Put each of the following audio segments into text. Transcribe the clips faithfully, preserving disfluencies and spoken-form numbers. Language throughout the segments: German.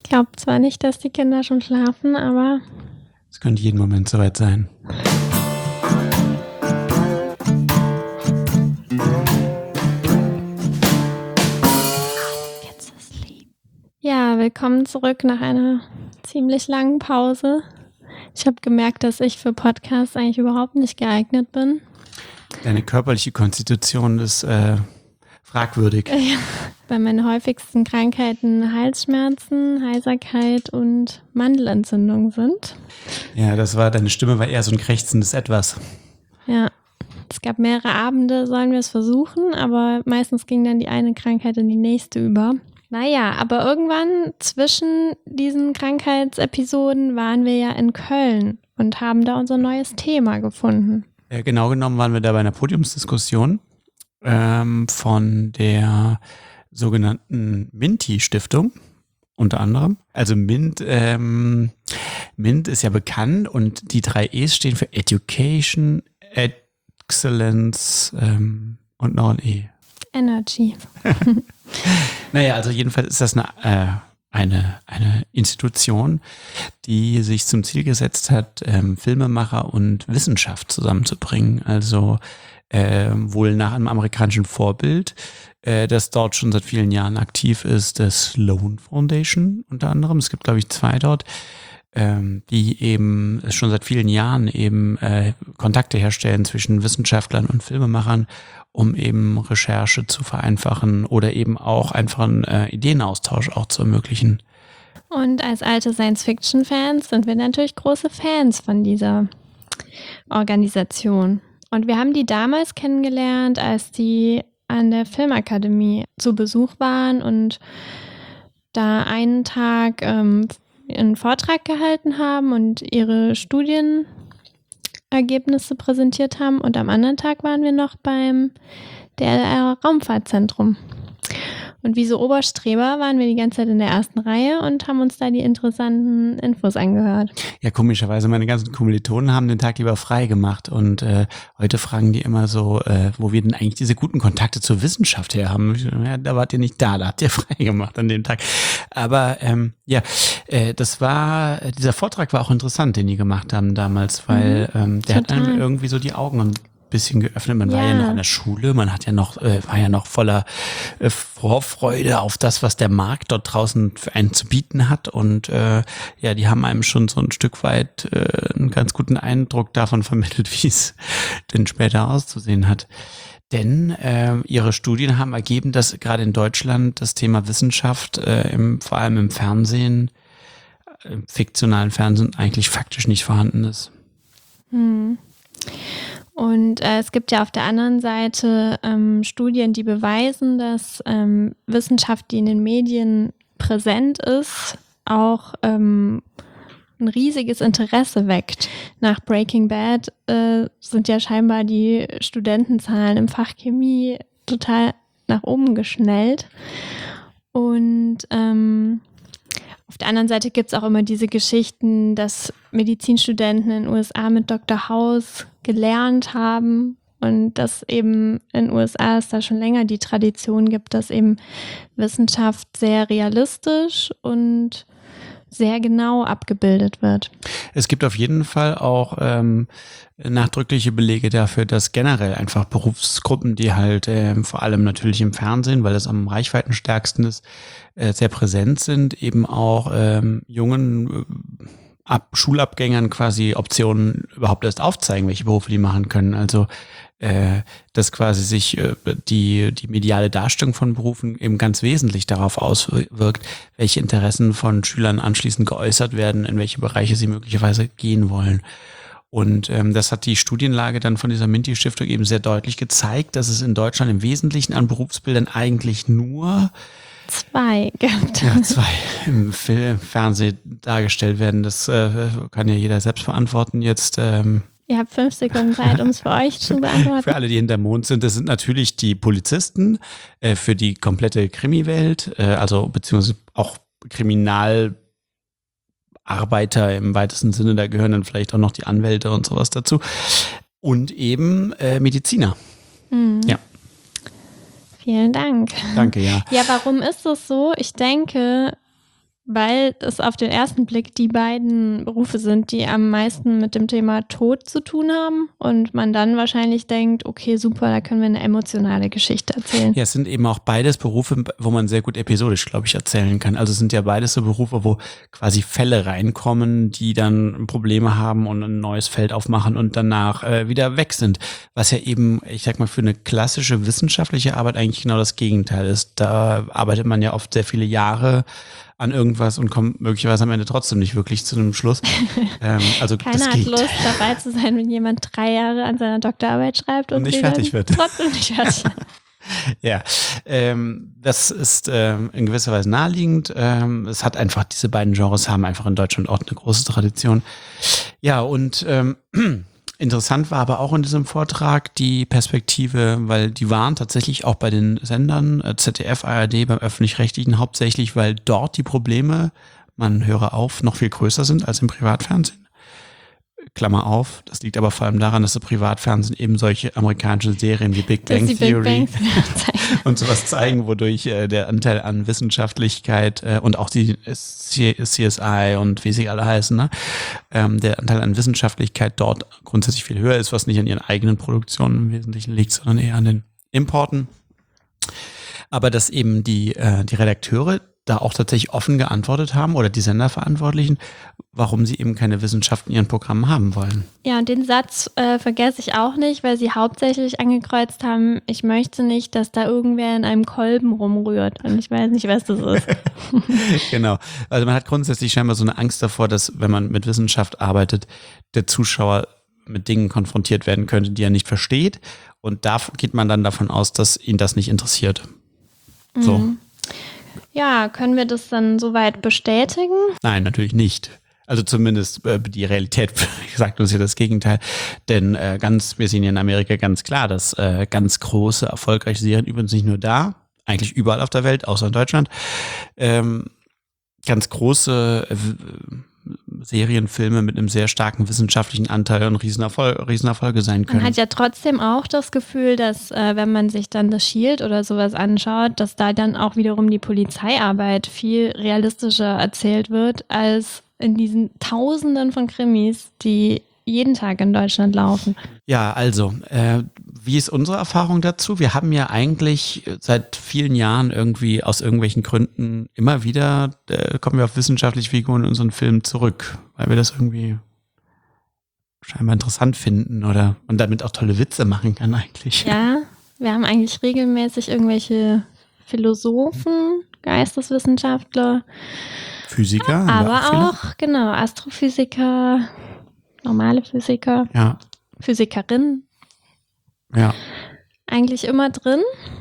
glaube zwar nicht, dass die Kinder schon schlafen, aber es könnte jeden Moment soweit sein. Kids asleep. Ja, willkommen zurück nach einer ziemlich langen Pause. Ich habe gemerkt, dass ich für Podcasts eigentlich überhaupt nicht geeignet bin. Deine körperliche Konstitution ist äh, fragwürdig. Ja, bei meinen häufigsten Krankheiten Halsschmerzen, Heiserkeit und Mandelentzündung sind. Ja, das war, deine Stimme war eher so ein krächzendes Etwas. Ja, es gab mehrere Abende, sollen wir es versuchen, aber meistens ging dann die eine Krankheit in die nächste über. Naja, aber irgendwann zwischen diesen Krankheitsepisoden waren wir ja in Köln und haben da unser neues Thema gefunden. Ja, genau genommen waren wir da bei einer Podiumsdiskussion ähm, von der sogenannten Minty-Stiftung unter anderem. Also Mint, ähm, Mint ist ja bekannt und die drei E's stehen für Education, Excellence ähm, und noch ein E. Energy. Naja, also jedenfalls ist das eine, äh, eine, eine Institution, die sich zum Ziel gesetzt hat, ähm, Filmemacher und Wissenschaft zusammenzubringen. Also äh, wohl nach einem amerikanischen Vorbild, äh, das dort schon seit vielen Jahren aktiv ist, das Sloan Foundation unter anderem. Es gibt, glaube ich, zwei dort, ähm, die eben schon seit vielen Jahren eben äh, Kontakte herstellen zwischen Wissenschaftlern und Filmemachern, um eben Recherche zu vereinfachen oder eben auch einfach einen äh, Ideenaustausch auch zu ermöglichen. Und als alte Science-Fiction-Fans sind wir natürlich große Fans von dieser Organisation. Und wir haben die damals kennengelernt, als die an der Filmakademie zu Besuch waren und da einen Tag ähm, einen Vortrag gehalten haben und ihre Studienergebnisse präsentiert haben. Und am anderen Tag waren wir noch beim D L R Raumfahrtzentrum. Und wie so Oberstreber waren wir die ganze Zeit in der ersten Reihe und haben uns da die interessanten Infos angehört. Ja, komischerweise, meine ganzen Kommilitonen haben den Tag lieber frei gemacht und äh, heute fragen die immer so, äh, wo wir denn eigentlich diese guten Kontakte zur Wissenschaft her haben. Ja, da wart ihr nicht da, da habt ihr frei gemacht an dem Tag. Aber ähm, ja, äh, das war, dieser Vortrag war auch interessant, den die gemacht haben damals, weil mhm, ähm, der total. Hat einem irgendwie so die Augen und bisschen geöffnet. Man ja. war ja noch in der Schule, man hat ja noch, äh, war ja noch voller äh, Vorfreude auf das, was der Markt dort draußen für einen zu bieten hat. Und äh, ja, die haben einem schon so ein Stück weit äh, einen ganz guten Eindruck davon vermittelt, wie es denn später auszusehen hat. Denn äh, ihre Studien haben ergeben, dass gerade in Deutschland das Thema Wissenschaft, äh, im, vor allem im Fernsehen, im fiktionalen Fernsehen, eigentlich faktisch nicht vorhanden ist. Hm. Und äh, es gibt ja auf der anderen Seite ähm, Studien, die beweisen, dass ähm, Wissenschaft, die in den Medien präsent ist, auch ähm, ein riesiges Interesse weckt. Nach Breaking Bad äh, sind ja scheinbar die Studentenzahlen im Fach Chemie total nach oben geschnellt. Und ähm, auf der anderen Seite gibt es auch immer diese Geschichten, dass Medizinstudenten in den U S A mit Doktor House gelernt haben und dass eben in den U S A es da schon länger die Tradition gibt, dass eben Wissenschaft sehr realistisch und sehr genau abgebildet wird. Es gibt auf jeden Fall auch ähm, nachdrückliche Belege dafür, dass generell einfach Berufsgruppen, die halt äh, vor allem natürlich im Fernsehen, weil das am reichweitenstärksten ist, äh, sehr präsent sind, eben auch ähm, jungen äh, Ab Schulabgängern quasi Optionen überhaupt erst aufzeigen, welche Berufe die machen können. Also äh, dass quasi sich äh, die die mediale Darstellung von Berufen eben ganz wesentlich darauf auswirkt, welche Interessen von Schülern anschließend geäußert werden, in welche Bereiche sie möglicherweise gehen wollen. Und ähm, das hat die Studienlage dann von dieser Minty-Stiftung eben sehr deutlich gezeigt, dass es in Deutschland im Wesentlichen an Berufsbildern eigentlich nur Zwei gibt. Ja, zwei im Film, Fernsehen dargestellt werden. Das äh, kann ja jeder selbst verantworten jetzt. Ähm, Ihr habt fünf Sekunden Zeit, um es für euch zu beantworten. Für alle, die hinterm Mond sind, das sind natürlich die Polizisten äh, für die komplette Krimi-Welt, äh, also beziehungsweise auch Kriminalarbeiter im weitesten Sinne, da gehören dann vielleicht auch noch die Anwälte und sowas dazu. Und eben äh, Mediziner. Mhm. Ja. Vielen Dank. Danke, ja. Ja, warum ist das so? Ich denke, weil es auf den ersten Blick die beiden Berufe sind, die am meisten mit dem Thema Tod zu tun haben und man dann wahrscheinlich denkt, okay, super, da können wir eine emotionale Geschichte erzählen. Ja, es sind eben auch beides Berufe, wo man sehr gut episodisch, glaube ich, erzählen kann. Also es sind ja beides so Berufe, wo quasi Fälle reinkommen, die dann Probleme haben und ein neues Feld aufmachen und danach äh, wieder weg sind. Was ja eben, ich sag mal, für eine klassische wissenschaftliche Arbeit eigentlich genau das Gegenteil ist. Da arbeitet man ja oft sehr viele Jahre an irgendwas und kommt möglicherweise am Ende trotzdem nicht wirklich zu einem Schluss. ähm, also Keiner hat Lust, dabei zu sein, wenn jemand drei Jahre an seiner Doktorarbeit schreibt und, und nicht fertig wird. Trotzdem nicht fertig. Ja, ähm, das ist ähm, in gewisser Weise naheliegend. Ähm, es hat einfach, diese beiden Genres haben einfach in Deutschland auch eine große Tradition. Ja, und ähm, interessant war aber auch in diesem Vortrag die Perspektive, weil die waren tatsächlich auch bei den Sendern äh, Z D F, A R D, beim Öffentlich-Rechtlichen hauptsächlich, weil dort die Probleme, man höre auf, noch viel größer sind als im Privatfernsehen. Klammer auf, das liegt aber vor allem daran, dass das Privatfernsehen eben solche amerikanischen Serien wie Big Bang Theory Big Bang und sowas zeigen, wodurch äh, der Anteil an Wissenschaftlichkeit äh, und auch die C S I und wie sie alle heißen, ne? ähm, der Anteil an Wissenschaftlichkeit dort grundsätzlich viel höher ist, was nicht an ihren eigenen Produktionen im Wesentlichen liegt, sondern eher an den Importen. Aber dass eben die, äh, die Redakteure da auch tatsächlich offen geantwortet haben oder die Senderverantwortlichen, warum sie eben keine Wissenschaft in ihren Programmen haben wollen. Ja, und den Satz äh, vergesse ich auch nicht, weil sie hauptsächlich angekreuzt haben, ich möchte nicht, dass da irgendwer in einem Kolben rumrührt. Und ich weiß nicht, was das ist. Genau. Also man hat grundsätzlich scheinbar so eine Angst davor, dass, wenn man mit Wissenschaft arbeitet, der Zuschauer mit Dingen konfrontiert werden könnte, die er nicht versteht. Und da geht man dann davon aus, dass ihn das nicht interessiert. So. Mhm. Ja, können wir das dann soweit bestätigen? Nein, natürlich nicht. Also zumindest äh, die Realität sagt uns ja das Gegenteil. Denn äh, ganz, wir sehen ja in Amerika ganz klar, dass äh, ganz große, erfolgreiche Serien, übrigens nicht nur da, eigentlich überall auf der Welt, außer in Deutschland, ähm, ganz große äh, Serienfilme mit einem sehr starken wissenschaftlichen Anteil und Riesenerfolg, Riesenerfolge sein können. Man hat ja trotzdem auch das Gefühl, dass äh, wenn man sich dann das Shield oder sowas anschaut, dass da dann auch wiederum die Polizeiarbeit viel realistischer erzählt wird als in diesen Tausenden von Krimis, die jeden Tag in Deutschland laufen. Ja, also, äh, wie ist unsere Erfahrung dazu? Wir haben ja eigentlich seit vielen Jahren irgendwie aus irgendwelchen Gründen immer wieder, äh, kommen wir auf wissenschaftliche Figuren in unseren Filmen zurück, weil wir das irgendwie scheinbar interessant finden oder und damit auch tolle Witze machen kann eigentlich. Ja, wir haben eigentlich regelmäßig irgendwelche Philosophen, Geisteswissenschaftler, Physiker. Aber auch, auch, genau, Astrophysiker, normale Physiker, ja. Physikerin. Ja. Eigentlich immer drin.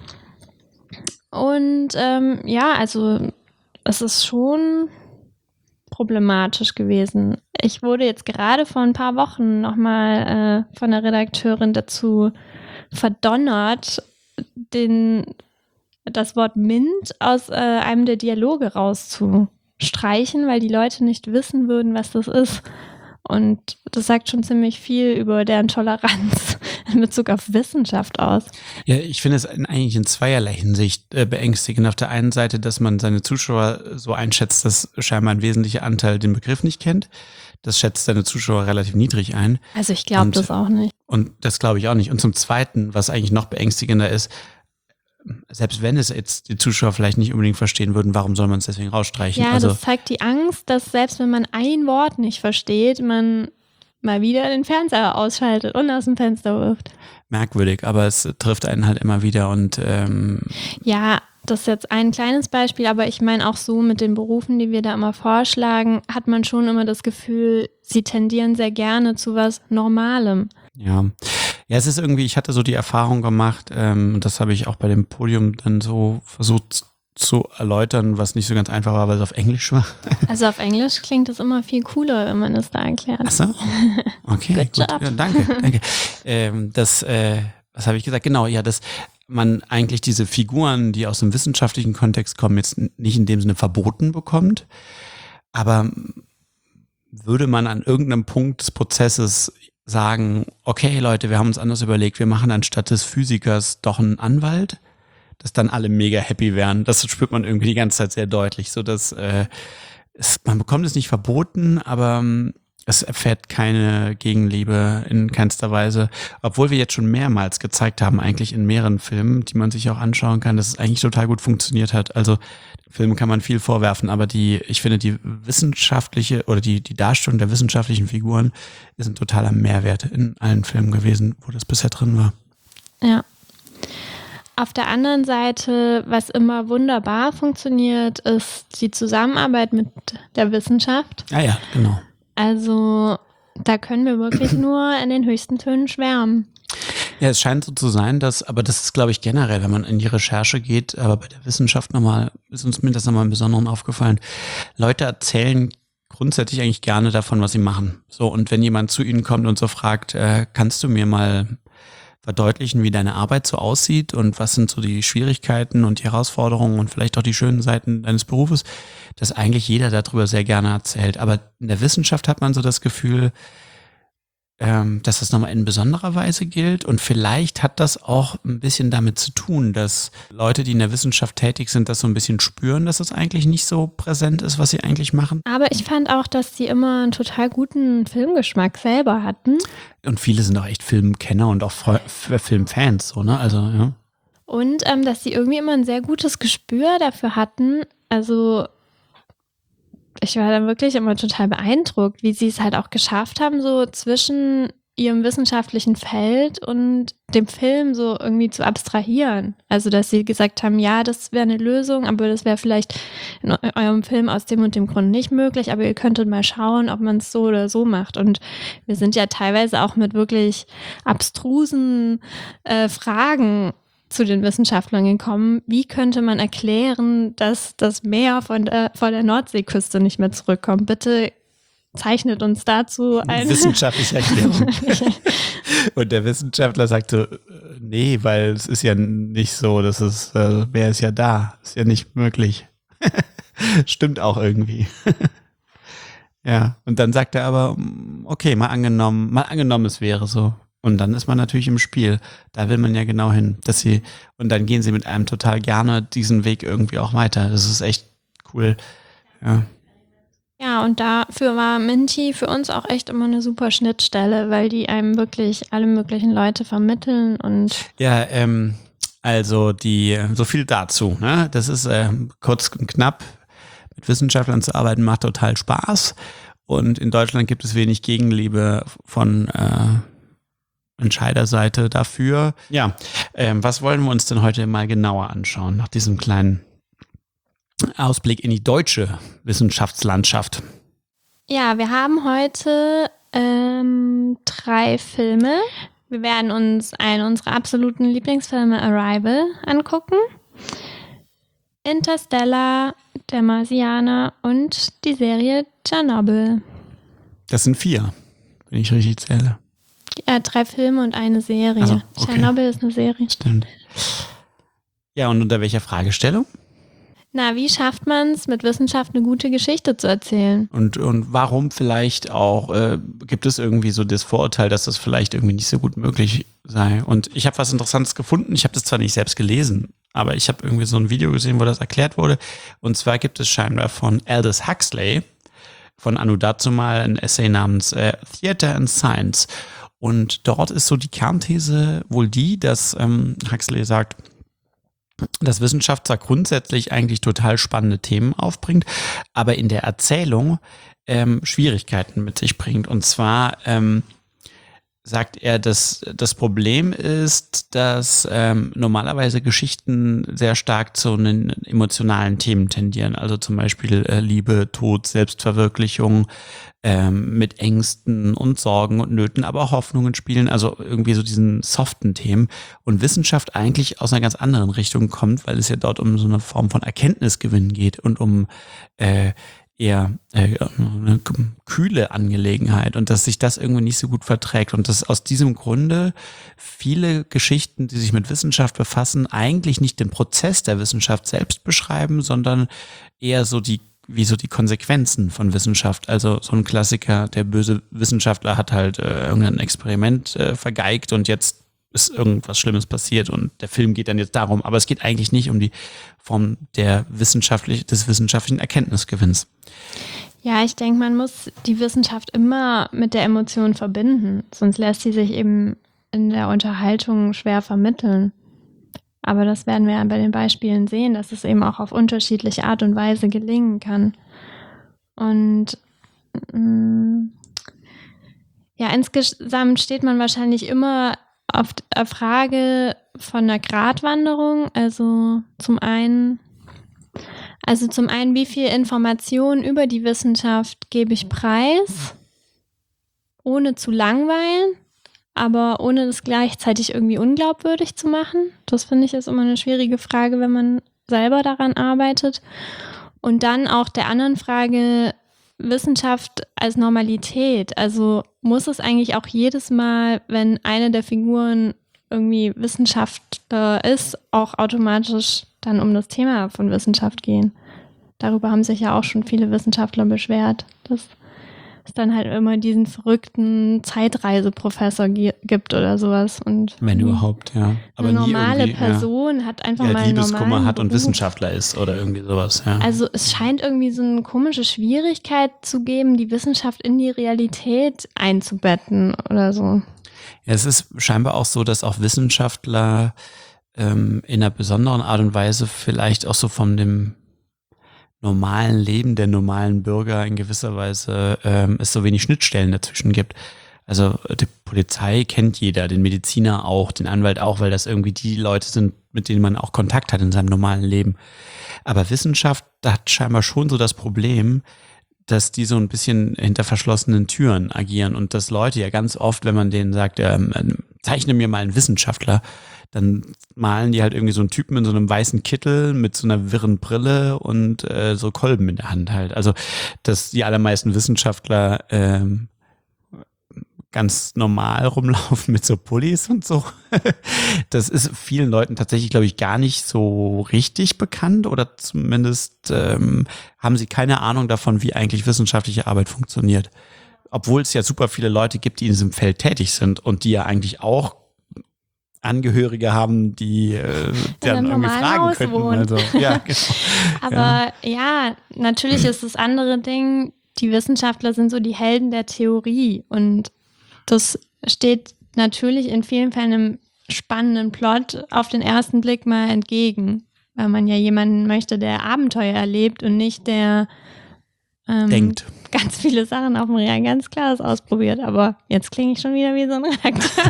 Und ähm, ja, also es ist schon problematisch gewesen. Ich wurde jetzt gerade vor ein paar Wochen nochmal äh, von der Redakteurin dazu verdonnert, den, das Wort Mint aus äh, einem der Dialoge rauszustreichen, weil die Leute nicht wissen würden, was das ist. Und das sagt schon ziemlich viel über deren Toleranz in Bezug auf Wissenschaft aus. Ja, ich finde es in, eigentlich in zweierlei Hinsicht äh, beängstigend. Auf der einen Seite, dass man seine Zuschauer so einschätzt, dass scheinbar ein wesentlicher Anteil den Begriff nicht kennt. Das schätzt seine Zuschauer relativ niedrig ein. Also ich glaube das auch nicht. Und das glaube ich auch nicht. Und zum Zweiten, was eigentlich noch beängstigender ist, selbst wenn es jetzt die Zuschauer vielleicht nicht unbedingt verstehen würden, warum soll man es deswegen rausstreichen? Ja, also, das zeigt die Angst, dass selbst wenn man ein Wort nicht versteht, man mal wieder den Fernseher ausschaltet und aus dem Fenster wirft. Merkwürdig, aber es trifft einen halt immer wieder und ähm ja, das ist jetzt ein kleines Beispiel, aber ich meine auch so mit den Berufen, die wir da immer vorschlagen, hat man schon immer das Gefühl, sie tendieren sehr gerne zu was Normalem. Ja, ja, es ist irgendwie, ich hatte so die Erfahrung gemacht, ähm, das habe ich auch bei dem Podium dann so versucht zu erläutern, was nicht so ganz einfach war, weil es auf Englisch war. Also auf Englisch klingt es immer viel cooler, wenn man es da erklärt. Ach so? Okay, Good gut. job. Ja, danke, danke. Ähm, das, äh, was habe ich gesagt? Genau, ja, dass man eigentlich diese Figuren, die aus dem wissenschaftlichen Kontext kommen, jetzt nicht in dem Sinne verboten bekommt, aber würde man an irgendeinem Punkt des Prozesses sagen, okay Leute, wir haben uns anders überlegt, wir machen anstatt des Physikers doch einen Anwalt, dass dann alle mega happy wären. Das spürt man irgendwie die ganze Zeit sehr deutlich, so dass äh, es, man bekommt es nicht verboten, aber ähm, es erfährt keine Gegenliebe in keinster Weise, obwohl wir jetzt schon mehrmals gezeigt haben, eigentlich in mehreren Filmen, die man sich auch anschauen kann, dass es eigentlich total gut funktioniert hat. Also Filmen kann man viel vorwerfen, aber die, ich finde, die wissenschaftliche oder die, die Darstellung der wissenschaftlichen Figuren ist ein totaler Mehrwert in allen Filmen gewesen, wo das bisher drin war. Ja. Auf der anderen Seite, was immer wunderbar funktioniert, ist die Zusammenarbeit mit der Wissenschaft. Ah ja, genau. Also da können wir wirklich nur in den höchsten Tönen schwärmen. Ja, es scheint so zu sein, dass, aber das ist, glaube ich, generell, wenn man in die Recherche geht, aber bei der Wissenschaft nochmal, ist uns mir das nochmal im Besonderen aufgefallen. Leute erzählen grundsätzlich eigentlich gerne davon, was sie machen. So, und wenn jemand zu ihnen kommt und so fragt, äh, kannst du mir mal verdeutlichen, wie deine Arbeit so aussieht und was sind so die Schwierigkeiten und die Herausforderungen und vielleicht auch die schönen Seiten deines Berufes, dass eigentlich jeder darüber sehr gerne erzählt. Aber in der Wissenschaft hat man so das Gefühl, ähm, dass das nochmal in besonderer Weise gilt und vielleicht hat das auch ein bisschen damit zu tun, dass Leute, die in der Wissenschaft tätig sind, das so ein bisschen spüren, dass es eigentlich nicht so präsent ist, was sie eigentlich machen. Aber ich fand auch, dass sie immer einen total guten Filmgeschmack selber hatten. Und viele sind auch echt Filmkenner und auch Filmfans, so, ne? Also, ja. Und ähm, dass sie irgendwie immer ein sehr gutes Gespür dafür hatten. Also ich war dann wirklich immer total beeindruckt, wie sie es halt auch geschafft haben, so zwischen ihrem wissenschaftlichen Feld und dem Film so irgendwie zu abstrahieren. Also, dass sie gesagt haben, ja, das wäre eine Lösung, aber das wäre vielleicht in eurem Film aus dem und dem Grund nicht möglich, aber ihr könntet mal schauen, ob man es so oder so macht. Und wir sind ja teilweise auch mit wirklich abstrusen äh, Fragen zu den Wissenschaftlern gekommen. Wie könnte man erklären, dass das Meer von der, vor der Nordseeküste nicht mehr zurückkommt? Bitte zeichnet uns dazu eine wissenschaftliche Erklärung. Und der Wissenschaftler sagte, nee, weil es ist ja nicht so, dass es, äh, Meer ist ja da, ist ja nicht möglich. Stimmt auch irgendwie. Ja, und dann sagt er aber, okay, mal angenommen, mal angenommen, es wäre so. Und dann ist man natürlich im Spiel. Da will man ja genau hin, dass sie, und dann gehen sie mit einem total gerne diesen Weg irgendwie auch weiter. Das ist echt cool. Ja. Ja, und dafür war Minty für uns auch echt immer eine super Schnittstelle, weil die einem wirklich alle möglichen Leute vermitteln und. Ja, ähm, also die, so viel dazu, ne? Das ist äh, kurz und knapp. Mit Wissenschaftlern zu arbeiten macht total Spaß. Und in Deutschland gibt es wenig Gegenliebe von, äh, Entscheiderseite dafür. Ja, ähm, was wollen wir uns denn heute mal genauer anschauen, nach diesem kleinen Ausblick in die deutsche Wissenschaftslandschaft? Ja, wir haben heute ähm, drei Filme. Wir werden uns einen unserer absoluten Lieblingsfilme Arrival angucken, Interstellar, Der Marsianer und die Serie Tschernobyl. Das sind vier, wenn ich richtig zähle. Ja, drei Filme und eine Serie. Also, okay. Tschernobyl ist eine Serie. Stimmt. Ja, und unter welcher Fragestellung? Na, wie schafft man es, mit Wissenschaft eine gute Geschichte zu erzählen? Und, und warum vielleicht auch, äh, gibt es irgendwie so das Vorurteil, dass das vielleicht irgendwie nicht so gut möglich sei? Und ich habe was Interessantes gefunden. Ich habe das zwar nicht selbst gelesen, aber ich habe irgendwie so ein Video gesehen, wo das erklärt wurde. Und zwar gibt es scheinbar von Aldous Huxley, von anno dazumal, ein Essay namens äh, Theater and Science. Und dort ist so die Kernthese wohl die, dass ähm, Huxley sagt, dass Wissenschaft zwar grundsätzlich eigentlich total spannende Themen aufbringt, aber in der Erzählung ähm, Schwierigkeiten mit sich bringt. Und zwar ähm, sagt er, dass das Problem ist, dass ähm, normalerweise Geschichten sehr stark zu einen emotionalen Themen tendieren. Also zum Beispiel äh, Liebe, Tod, Selbstverwirklichung, ähm, mit Ängsten und Sorgen und Nöten, aber auch Hoffnungen spielen. Also irgendwie so diesen soften Themen. Und Wissenschaft eigentlich aus einer ganz anderen Richtung kommt, weil es ja dort um so eine Form von Erkenntnisgewinn geht und um äh, eher äh, eine kühle Angelegenheit und dass sich das irgendwie nicht so gut verträgt und dass aus diesem Grunde viele Geschichten, die sich mit Wissenschaft befassen, eigentlich nicht den Prozess der Wissenschaft selbst beschreiben, sondern eher so die, wie so die Konsequenzen von Wissenschaft. Also so ein Klassiker, der böse Wissenschaftler hat halt äh, irgendein Experiment äh, vergeigt und jetzt ist irgendwas Schlimmes passiert und der Film geht dann jetzt darum, aber es geht eigentlich nicht um die Form der wissenschaftlich, des wissenschaftlichen Erkenntnisgewinns. Ja, ich denke, man muss die Wissenschaft immer mit der Emotion verbinden, sonst lässt sie sich eben in der Unterhaltung schwer vermitteln. Aber das werden wir ja bei den Beispielen sehen, dass es eben auch auf unterschiedliche Art und Weise gelingen kann. Und mh, ja, insgesamt steht man wahrscheinlich immer auf der Frage von einer Gratwanderung. Also zum einen, also zum einen, wie viel Information über die Wissenschaft gebe ich preis, ohne zu langweilen, aber ohne das gleichzeitig irgendwie unglaubwürdig zu machen. Das finde ich ist immer eine schwierige Frage, wenn man selber daran arbeitet. Und dann auch der anderen Frage, Wissenschaft als Normalität. Also muss es eigentlich auch jedes Mal, wenn eine der Figuren irgendwie Wissenschaftler ist, auch automatisch dann um das Thema von Wissenschaft gehen? Darüber haben sich ja auch schon viele Wissenschaftler beschwert, dass es dann halt immer diesen verrückten Zeitreiseprofessor gi- gibt oder sowas. Und Wenn überhaupt, ja. Aber eine nie normale irgendwie, Person ja, hat einfach ja, mal einen Liebeskummer normalen hat und Beruf. Wissenschaftler ist oder irgendwie sowas, ja. Also es scheint irgendwie so eine komische Schwierigkeit zu geben, die Wissenschaft in die Realität einzubetten oder so. Ja, es ist scheinbar auch so, dass auch Wissenschaftler ähm, in einer besonderen Art und Weise vielleicht auch so von dem normalen Leben der normalen Bürger in gewisser Weise ähm, es so wenig Schnittstellen dazwischen gibt. Also die Polizei kennt jeder, den Mediziner auch, den Anwalt auch, weil das irgendwie die Leute sind, mit denen man auch Kontakt hat in seinem normalen Leben. Aber Wissenschaft hat scheinbar schon so das Problem, dass die so ein bisschen hinter verschlossenen Türen agieren und dass Leute ja ganz oft, wenn man denen sagt, ähm, zeichne mir mal einen Wissenschaftler, dann malen die halt irgendwie so einen Typen in so einem weißen Kittel mit so einer wirren Brille und äh, so Kolben in der Hand halt. Also, dass die allermeisten Wissenschaftler ähm, ganz normal rumlaufen mit so Pullis und so. Das ist vielen Leuten tatsächlich, glaube ich, gar nicht so richtig bekannt oder zumindest ähm, haben sie keine Ahnung davon, wie eigentlich wissenschaftliche Arbeit funktioniert. Obwohl es ja super viele Leute gibt, die in diesem Feld tätig sind und die ja eigentlich auch Angehörige haben, die äh, dann irgendwie fragen könnten. Wohnen. Also, ja, genau. Aber ja. ja, natürlich ist das andere Ding, die Wissenschaftler sind so die Helden der Theorie und das steht natürlich in vielen Fällen einem spannenden Plot auf den ersten Blick mal entgegen, weil man ja jemanden möchte, der Abenteuer erlebt und nicht der ähm, denkt. Ganz viele Sachen auf dem Real ganz Klares ausprobiert, aber jetzt klinge ich schon wieder wie so ein Redakteur.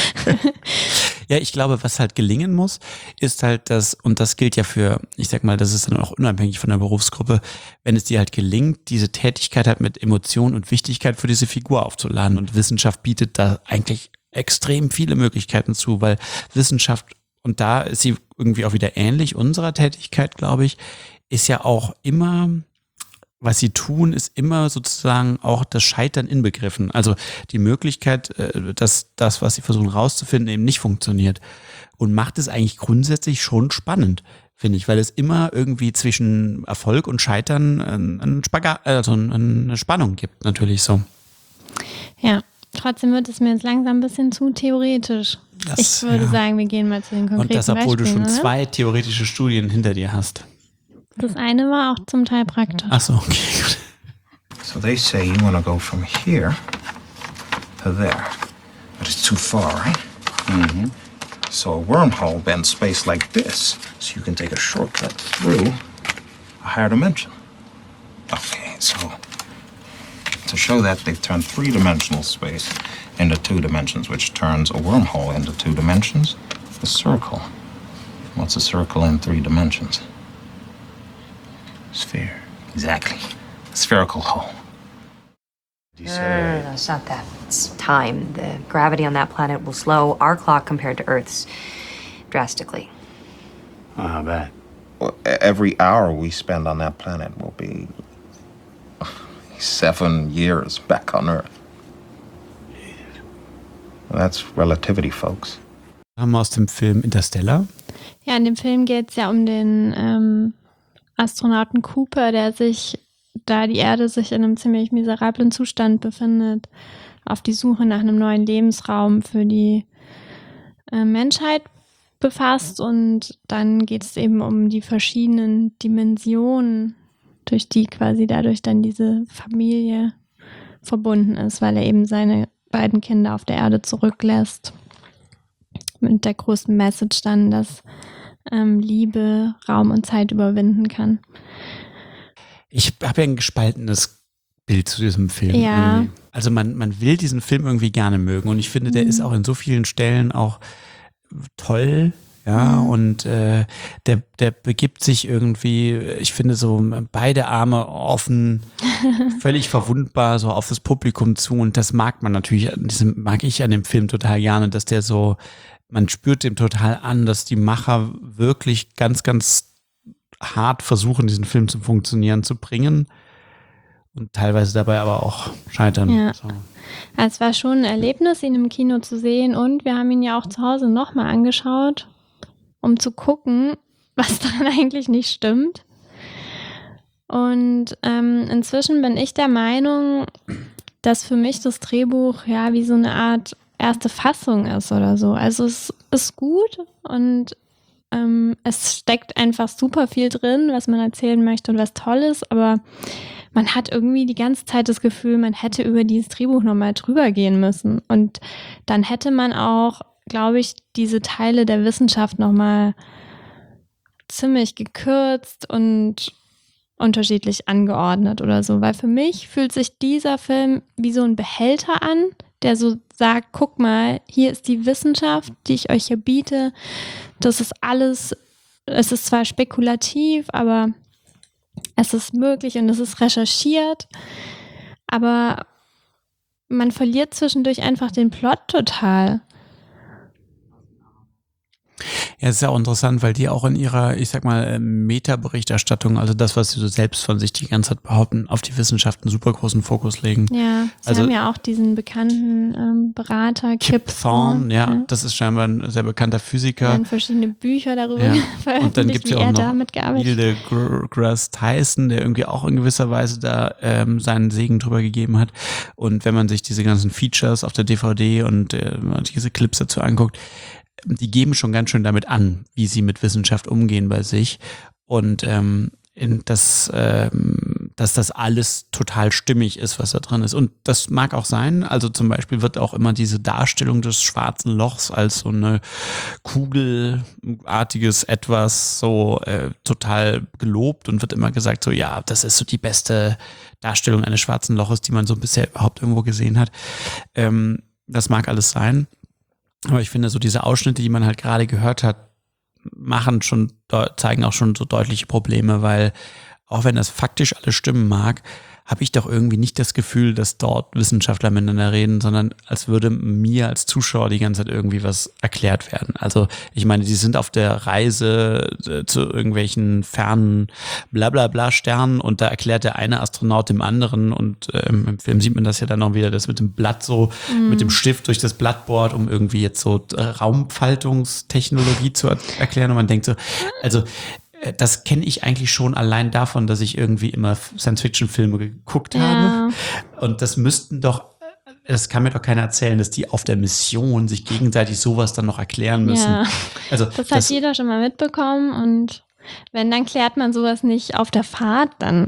Ja, ich glaube, was halt gelingen muss, ist halt das, und das gilt ja für, ich sag mal, das ist dann auch unabhängig von der Berufsgruppe, wenn es dir halt gelingt, diese Tätigkeit halt mit Emotion und Wichtigkeit für diese Figur aufzuladen. Und Wissenschaft bietet da eigentlich extrem viele Möglichkeiten zu, weil Wissenschaft, und da ist sie irgendwie auch wieder ähnlich unserer Tätigkeit, glaube ich, ist ja auch immer, was sie tun, ist immer sozusagen auch das Scheitern inbegriffen. Also die Möglichkeit, dass das, was sie versuchen rauszufinden, eben nicht funktioniert. Und macht es eigentlich grundsätzlich schon spannend, finde ich, weil es immer irgendwie zwischen Erfolg und Scheitern einen Spagat, also eine Spannung gibt, natürlich so. Ja, trotzdem wird es mir jetzt langsam ein bisschen zu theoretisch. Das, ich würde ja. sagen, wir gehen mal zu den konkreten Beispielen. Und das, obwohl du schon oder? zwei theoretische Studien hinter dir hast. Das eine war auch zum Teil praktisch. Ach so, okay, gut. So they say you want to go from here to there, but it's too far, right? Mm-hmm. So a wormhole bends space like this, so you can take a shortcut through a higher dimension. Okay, so to show that, they've turned three-dimensional space into two dimensions, which turns a wormhole into two dimensions. A circle. What's a circle in three dimensions? Sphere. Exactly. A spherical hole. No, no, no, no, it's not that. It's time. The gravity on that planet will slow our clock compared to Earth's drastically. Oh, how bad? Well, every hour we spend on that planet will be seven years back on Earth. Well, that's relativity, folks. Haben wir aus dem Film Interstellar? Ja, in dem Film geht es ja um den ähm, Astronauten Cooper, der sich, da die Erde sich in einem ziemlich miserablen Zustand befindet, auf die Suche nach einem neuen Lebensraum für die äh, Menschheit befasst und dann geht es eben um die verschiedenen Dimensionen, durch die quasi dadurch dann diese Familie verbunden ist, weil er eben seine beiden Kinder auf der Erde zurücklässt. Mit der großen Message dann, dass ähm, Liebe Raum und Zeit überwinden kann. Ich habe ja ein gespaltenes Bild zu diesem Film. Ja. Also man, man will diesen Film irgendwie gerne mögen und ich finde, der mhm. ist auch in so vielen Stellen auch toll, ja, mhm. und äh, der, der begibt sich irgendwie, ich finde so beide Arme offen, völlig verwundbar so auf das Publikum zu und das mag man natürlich, das mag ich an dem Film total gerne, dass der so, man spürt dem total an, dass die Macher wirklich ganz, ganz hart versuchen, diesen Film zum Funktionieren zu bringen und teilweise dabei aber auch scheitern. Ja. So. Es war schon ein Erlebnis, ihn im Kino zu sehen und wir haben ihn ja auch zu Hause nochmal angeschaut, um zu gucken, was daran eigentlich nicht stimmt. Und ähm, inzwischen bin ich der Meinung, dass für mich das Drehbuch ja wie so eine Art erste Fassung ist oder so. Also es ist gut und ähm, es steckt einfach super viel drin, was man erzählen möchte und was toll ist, aber man hat irgendwie die ganze Zeit das Gefühl, man hätte über dieses Drehbuch nochmal drüber gehen müssen. Und dann hätte man auch, glaube ich, diese Teile der Wissenschaft nochmal ziemlich gekürzt und unterschiedlich angeordnet oder so. Weil für mich fühlt sich dieser Film wie so ein Behälter an, der so sagt, guck mal, hier ist die Wissenschaft, die ich euch hier biete. Das ist alles, es ist zwar spekulativ, aber es ist möglich und es ist recherchiert, aber man verliert zwischendurch einfach den Plot total. Ja, es ist ja auch interessant, weil die auch in ihrer, ich sag mal, Meta-Berichterstattung, also das, was sie so selbst von sich die ganze Zeit behaupten, auf die Wissenschaft einen super großen Fokus legen. Ja, sie also, haben ja auch diesen bekannten ähm, Berater, Kip, Kip Thorne, ja, ja, das ist scheinbar ein sehr bekannter Physiker. Dann verschiedene Bücher darüber ja. veröffentlicht, und dann gibt's wie ja auch er noch damit gearbeitet Neil deGrasse Tyson, der irgendwie auch in gewisser Weise da ähm, seinen Segen drüber gegeben hat. Und wenn man sich diese ganzen Features auf der D V D und äh, diese Clips dazu anguckt, die geben schon ganz schön damit an, wie sie mit Wissenschaft umgehen bei sich und ähm, in das, ähm, dass das alles total stimmig ist, was da drin ist. Und das mag auch sein. Also zum Beispiel wird auch immer diese Darstellung des schwarzen Lochs als so eine kugelartiges Etwas so äh, total gelobt und wird immer gesagt so, ja, das ist so die beste Darstellung eines schwarzen Loches, die man so bisher überhaupt irgendwo gesehen hat. Ähm, das mag alles sein. Aber ich finde, so diese Ausschnitte, die man halt gerade gehört hat, machen schon, zeigen auch schon so deutliche Probleme, weil auch wenn das faktisch alles stimmen mag, habe ich doch irgendwie nicht das Gefühl, dass dort Wissenschaftler miteinander reden, sondern als würde mir als Zuschauer die ganze Zeit irgendwie was erklärt werden. Also ich meine, die sind auf der Reise zu irgendwelchen fernen Blablabla-Sternen und da erklärt der eine Astronaut dem anderen und ähm, im Film sieht man das ja dann auch wieder, das mit dem Blatt so, mhm. mit dem Stift durch das Blatt bohrt, um irgendwie jetzt so äh, Raumfaltungstechnologie zu er- erklären und man denkt so, also das kenne ich eigentlich schon allein davon, dass ich irgendwie immer Science-Fiction-Filme geguckt ja. habe. Und das müssten doch, das kann mir doch keiner erzählen, dass die auf der Mission sich gegenseitig sowas dann noch erklären müssen. Ja. Also, das hat das, jeder schon mal mitbekommen und wenn, dann klärt man sowas nicht auf der Fahrt, dann.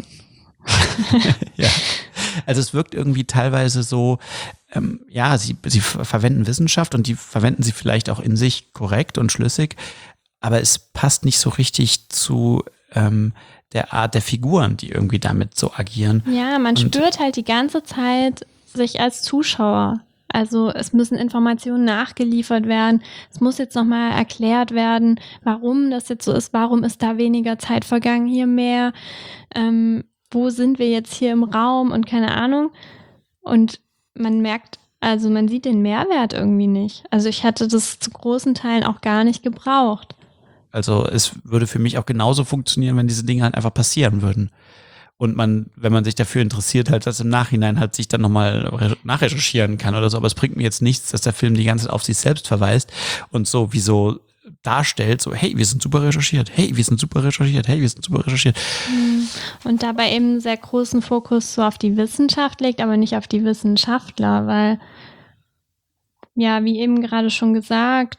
ja. Also es wirkt irgendwie teilweise so, ähm, ja, sie, sie verwenden Wissenschaft und die verwenden sie vielleicht auch in sich korrekt und schlüssig, aber es passt nicht so richtig zu ähm, der Art der Figuren, die irgendwie damit so agieren. Ja, man und spürt halt die ganze Zeit sich als Zuschauer. Also es müssen Informationen nachgeliefert werden. Es muss jetzt nochmal erklärt werden, warum das jetzt so ist. Warum ist da weniger Zeit vergangen, hier mehr? Ähm, wo sind wir jetzt hier im Raum und keine Ahnung. Und man merkt, also man sieht den Mehrwert irgendwie nicht. Also ich hatte das zu großen Teilen auch gar nicht gebraucht. Also es würde für mich auch genauso funktionieren, wenn diese Dinge halt einfach passieren würden. Und man, wenn man sich dafür interessiert, halt das im Nachhinein halt sich dann nochmal nachrecherchieren kann oder so. Aber es bringt mir jetzt nichts, dass der Film die ganze Zeit auf sich selbst verweist und so wie so darstellt, so hey, wir sind super recherchiert, hey, wir sind super recherchiert, hey, wir sind super recherchiert. Und dabei eben einen sehr großen Fokus so auf die Wissenschaft legt, aber nicht auf die Wissenschaftler, weil ja, wie eben gerade schon gesagt,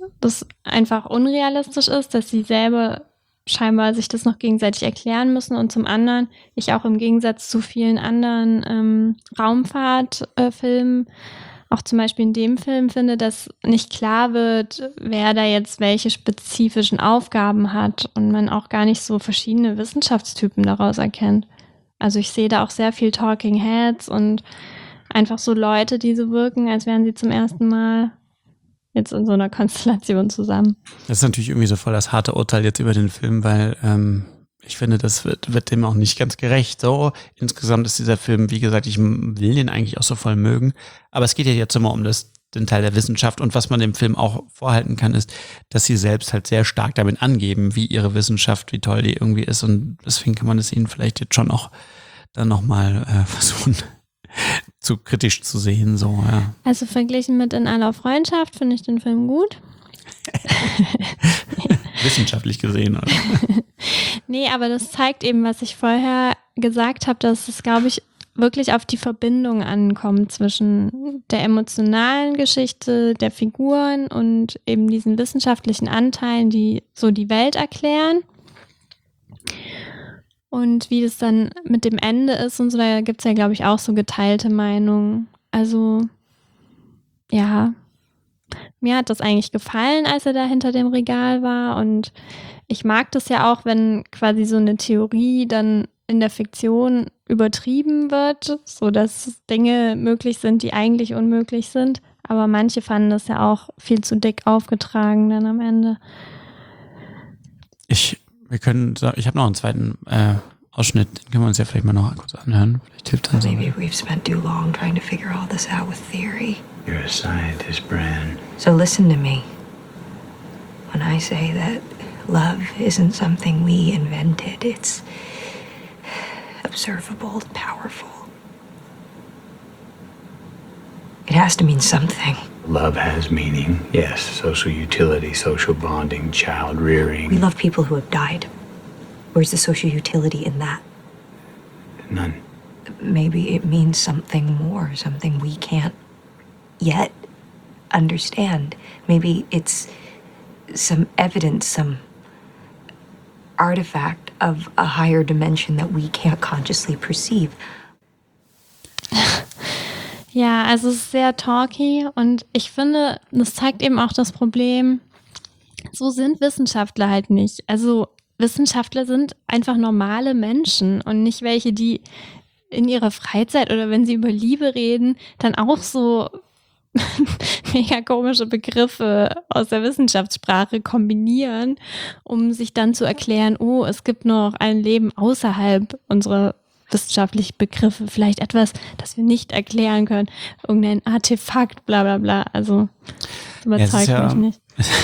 das einfach unrealistisch ist, dass sie selber scheinbar sich das noch gegenseitig erklären müssen und zum anderen ich auch im Gegensatz zu vielen anderen ähm, Raumfahrtfilmen, auch zum Beispiel in dem Film finde, dass nicht klar wird, wer da jetzt welche spezifischen Aufgaben hat und man auch gar nicht so verschiedene Wissenschaftstypen daraus erkennt. Also ich sehe da auch sehr viel Talking Heads und einfach so Leute, die so wirken, als wären sie zum ersten Mal jetzt in so einer Konstellation zusammen. Das ist natürlich irgendwie so voll das harte Urteil jetzt über den Film, weil ähm, ich finde, das wird, wird dem auch nicht ganz gerecht. So, insgesamt ist dieser Film, wie gesagt, ich will den eigentlich auch so voll mögen, aber es geht ja jetzt immer um das, den Teil der Wissenschaft und was man dem Film auch vorhalten kann, ist, dass sie selbst halt sehr stark damit angeben, wie ihre Wissenschaft, wie toll die irgendwie ist und deswegen kann man es ihnen vielleicht jetzt schon auch dann nochmal äh, versuchen, zu kritisch zu sehen, so, ja. Also verglichen mit In aller Freundschaft finde ich den Film gut. Wissenschaftlich gesehen, oder? Nee, aber das zeigt eben, was ich vorher gesagt habe, dass es, glaube ich, wirklich auf die Verbindung ankommt zwischen der emotionalen Geschichte der Figuren und eben diesen wissenschaftlichen Anteilen, die so die Welt erklären. Und wie das dann mit dem Ende ist und so, da gibt es ja, glaube ich, auch so geteilte Meinungen. Also, ja, mir hat das eigentlich gefallen, als er da hinter dem Regal war. Und ich mag das ja auch, wenn quasi so eine Theorie dann in der Fiktion übertrieben wird, sodass Dinge möglich sind, die eigentlich unmöglich sind. Aber manche fanden das ja auch viel zu dick aufgetragen dann am Ende. Ich Wir können, ich habe noch einen zweiten äh, Ausschnitt, den können wir uns ja vielleicht mal noch kurz anhören. Vielleicht hilft dann so. Maybe we've spent too long trying to figure all this out with theory. You're a scientist, Bran. So listen to me. When I say that love isn't something we invented, it's observable, powerful. It has to mean something. Love has meaning, yes. Social utility, social bonding, child rearing. We love people who have died. Where's the social utility in that? None. Maybe it means something more, something we can't yet understand. Maybe it's some evidence, some artifact of a higher dimension that we can't consciously perceive. Ja, also es ist sehr talky und ich finde, das zeigt eben auch das Problem, so sind Wissenschaftler halt nicht. Also Wissenschaftler sind einfach normale Menschen und nicht welche, die in ihrer Freizeit oder wenn sie über Liebe reden, dann auch so mega komische Begriffe aus der Wissenschaftssprache kombinieren, um sich dann zu erklären, oh, es gibt noch ein Leben außerhalb unserer wissenschaftlichen Begriffe, vielleicht etwas, das wir nicht erklären können, irgendein Artefakt, bla bla bla. Also das überzeugt ja, mich nicht.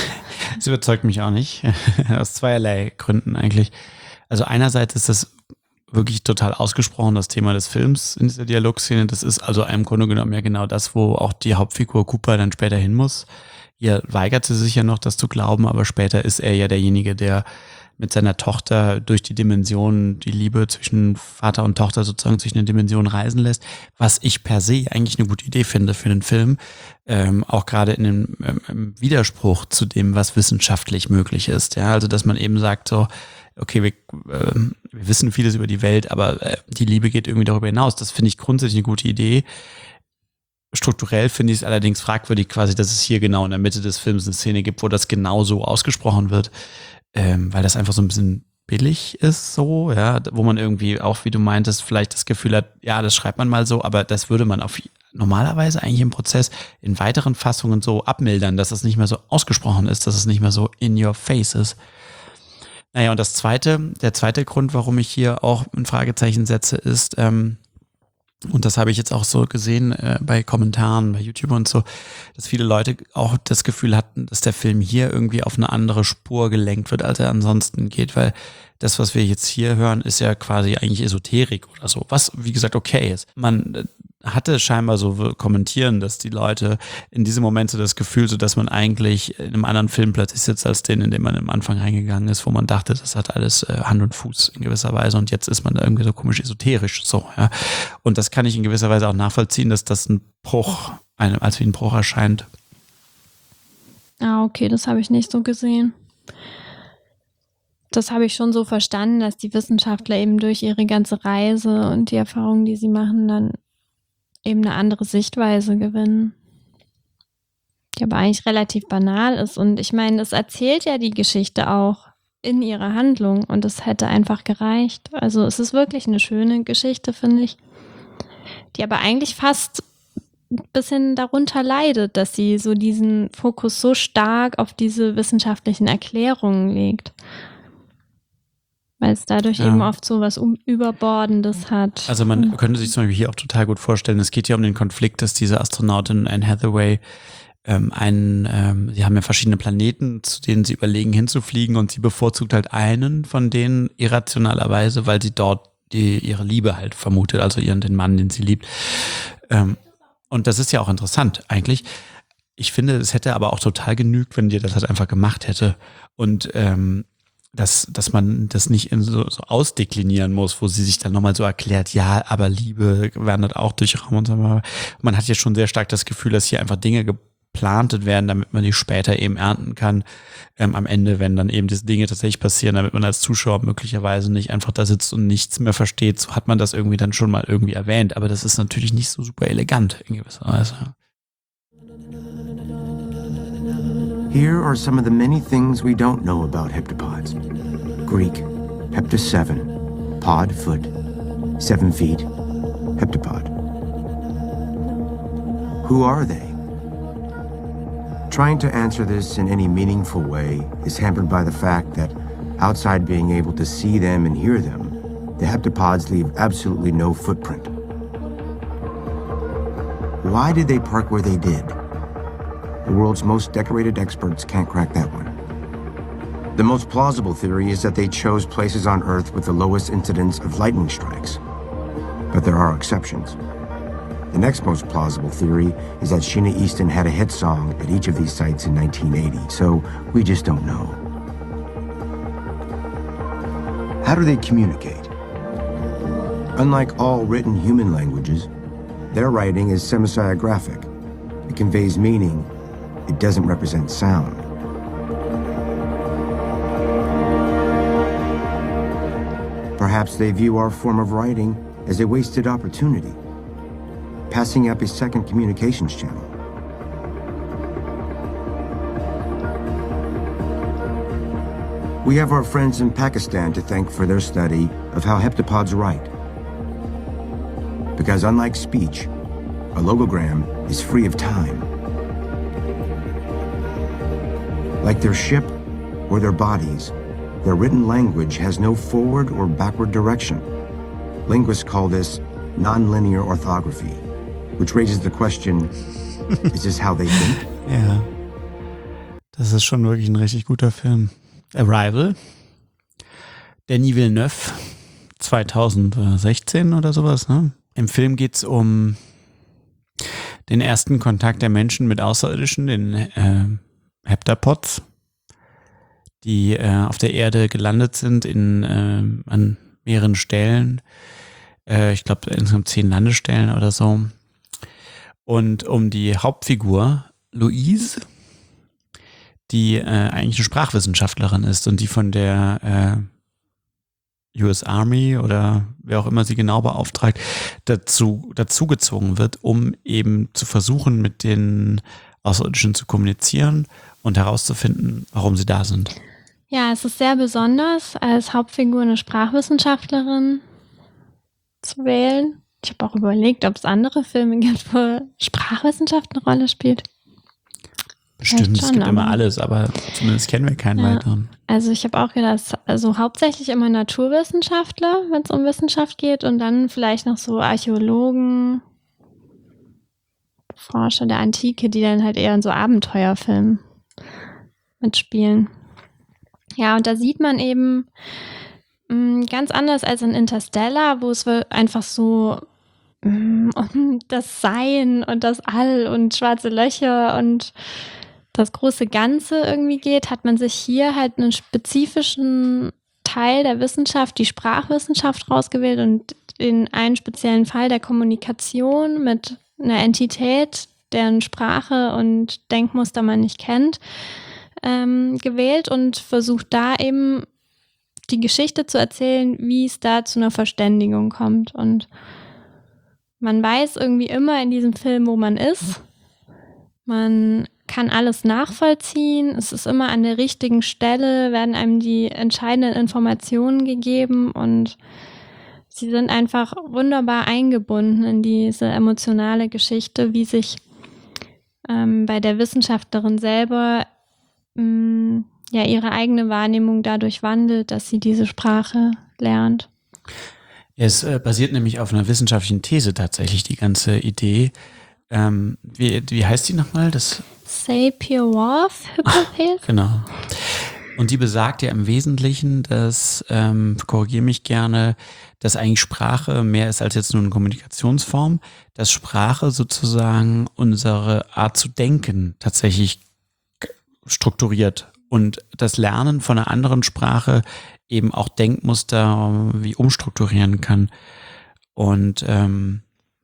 Es überzeugt mich auch nicht, aus zweierlei Gründen eigentlich. Also einerseits ist das wirklich total ausgesprochen, das Thema des Films in dieser Dialogszene. Das ist also im Grunde genommen ja genau das, wo auch die Hauptfigur Cooper dann später hin muss. Hier weigert sie sich ja noch, das zu glauben, aber später ist er ja derjenige, der mit seiner Tochter durch die Dimension, die Liebe zwischen Vater und Tochter sozusagen zwischen den Dimensionen reisen lässt, was ich per se eigentlich eine gute Idee finde für den Film, ähm, auch gerade in dem ähm, Widerspruch zu dem, was wissenschaftlich möglich ist. Ja, also dass man eben sagt so, okay, wir, äh, wir wissen vieles über die Welt, aber äh, die Liebe geht irgendwie darüber hinaus. Das finde ich grundsätzlich eine gute Idee. Strukturell finde ich es allerdings fragwürdig quasi, dass es hier genau in der Mitte des Films eine Szene gibt, wo das genau so ausgesprochen wird. Ähm, weil das einfach so ein bisschen billig ist so, ja, wo man irgendwie auch, wie du meintest, vielleicht das Gefühl hat, ja, das schreibt man mal so, aber das würde man auf normalerweise eigentlich im Prozess in weiteren Fassungen so abmildern, dass es nicht mehr so ausgesprochen ist, dass es nicht mehr so in your face ist. Naja, und das zweite, der zweite Grund, warum ich hier auch ein Fragezeichen setze, ist, ähm, und das habe ich jetzt auch so gesehen äh, bei Kommentaren, bei YouTube und so, dass viele Leute auch das Gefühl hatten, dass der Film hier irgendwie auf eine andere Spur gelenkt wird, als er ansonsten geht, weil das, was wir jetzt hier hören, ist ja quasi eigentlich Esoterik oder so, was, wie gesagt, okay ist. Man äh, hatte scheinbar so kommentieren, dass die Leute in diesem Moment so das Gefühl, so dass man eigentlich in einem anderen Film plötzlich sitzt als den, in dem man am Anfang reingegangen ist, wo man dachte, das hat alles äh, Hand und Fuß in gewisser Weise und jetzt ist man da irgendwie so komisch esoterisch so, ja. Und das kann ich in gewisser Weise auch nachvollziehen, dass das ein Bruch, einem als wie ein Bruch erscheint. Ah, okay, das habe ich nicht so gesehen. Das habe ich schon so verstanden, dass die Wissenschaftler eben durch ihre ganze Reise und die Erfahrungen, die sie machen, dann eben eine andere Sichtweise gewinnen. Die aber eigentlich relativ banal ist. Und ich meine, es erzählt ja die Geschichte auch in ihrer Handlung und es hätte einfach gereicht. Also es ist wirklich eine schöne Geschichte, finde ich, die aber eigentlich fast ein bisschen darunter leidet, dass sie so diesen Fokus so stark auf diese wissenschaftlichen Erklärungen legt. Weil es dadurch Ja. eben oft so was um- Überbordendes hat. Also man könnte sich zum Beispiel hier auch total gut vorstellen, es geht ja um den Konflikt, dass diese Astronautin Anne Hathaway ähm, einen, ähm, sie haben ja verschiedene Planeten, zu denen sie überlegen hinzufliegen und sie bevorzugt halt einen von denen irrationalerweise, weil sie dort die, ihre Liebe halt vermutet, also ihren, den Mann, den sie liebt. Ähm, und das ist ja auch interessant eigentlich. Ich finde, es hätte aber auch total genügt, wenn die das halt einfach gemacht hätte und ähm, dass, dass man das nicht in so, so ausdeklinieren muss, wo sie sich dann nochmal so erklärt, ja, aber Liebe wandert auch durch Raum und so. Man hat jetzt schon sehr stark das Gefühl, dass hier einfach Dinge geplantet werden, damit man die später eben ernten kann. Ähm, am Ende, wenn dann eben diese Dinge tatsächlich passieren, damit man als Zuschauer möglicherweise nicht einfach da sitzt und nichts mehr versteht, so hat man das irgendwie dann schon mal irgendwie erwähnt. Aber das ist natürlich nicht so super elegant in gewisser Weise. Here are some of the many things we don't know about heptapods. Greek, hepta seven, pod, foot, seven feet, heptapod. Who are they? Trying to answer this in any meaningful way is hampered by the fact that outside being able to see them and hear them, the heptapods leave absolutely no footprint. Why did they park where they did? The world's most decorated experts can't crack that one. The most plausible theory is that they chose places on Earth with the lowest incidence of lightning strikes. But there are exceptions. The next most plausible theory is that Sheena Easton had a hit song at each of these sites in nineteen eighty, so we just don't know. How do they communicate? Unlike all written human languages, their writing is semisiographic. It conveys meaning. It doesn't represent sound. Perhaps they view our form of writing as a wasted opportunity, passing up a second communications channel. We have our friends in Pakistan to thank for their study of how heptapods write. Because unlike speech, a logogram is free of time. Like their ship or their bodies, their written language has no forward or backward direction. Linguists call this nonlinear orthography, which raises the question, is this how they think? Ja, das ist schon wirklich ein richtig guter Film. Arrival, Denis Villeneuve, zweitausendsechzehn oder sowas, ne? Im Film geht's um den ersten Kontakt der Menschen mit Außerirdischen, den äh, Heptapods, die äh, auf der Erde gelandet sind in äh, an mehreren Stellen. Äh, ich glaube insgesamt zehn Landestellen oder so. Und um die Hauptfigur Louise, die äh, eigentlich eine Sprachwissenschaftlerin ist und die von der äh, U S Army oder wer auch immer sie genau beauftragt, dazu dazugezogen wird, um eben zu versuchen, mit den Außerirdischen zu kommunizieren und herauszufinden, warum sie da sind. Ja, es ist sehr besonders, als Hauptfigur eine Sprachwissenschaftlerin zu wählen. Ich habe auch überlegt, ob es andere Filme gibt, wo Sprachwissenschaft eine Rolle spielt. Bestimmt, schon, es gibt immer aber- alles, aber zumindest kennen wir keinen Ja. weiteren. Also ich habe auch gedacht, also hauptsächlich immer Naturwissenschaftler, wenn es um Wissenschaft geht, und dann vielleicht noch so Archäologen, Forscher der Antike, die dann halt eher in so Abenteuerfilmen mitspielen. Ja, und da sieht man eben mh, ganz anders als in Interstellar, wo es wohl einfach so mh, um das Sein und das All und schwarze Löcher und das große Ganze irgendwie geht, hat man sich hier halt einen spezifischen Teil der Wissenschaft, die Sprachwissenschaft, rausgewählt und in einen speziellen Fall der Kommunikation mit einer Entität, deren Sprache und Denkmuster man nicht kennt, ähm, gewählt und versucht da eben die Geschichte zu erzählen, wie es da zu einer Verständigung kommt. Und man weiß irgendwie immer in diesem Film, wo man ist. Man kann alles nachvollziehen. Es ist immer an der richtigen Stelle, werden einem die entscheidenden Informationen gegeben und sie sind einfach wunderbar eingebunden in diese emotionale Geschichte, wie sich ähm, bei der Wissenschaftlerin selber mh, ja ihre eigene Wahrnehmung dadurch wandelt, dass sie diese Sprache lernt. Es äh, basiert nämlich auf einer wissenschaftlichen These tatsächlich, die ganze Idee. Ähm, wie, wie heißt die nochmal? Das Sapir-Whorf-Hypothese? Genau. Und die besagt ja im Wesentlichen, dass, ähm, korrigiere mich gerne, dass eigentlich Sprache mehr ist als jetzt nur eine Kommunikationsform, dass Sprache sozusagen unsere Art zu denken tatsächlich strukturiert und das Lernen von einer anderen Sprache eben auch Denkmuster wie umstrukturieren kann. Und ähm,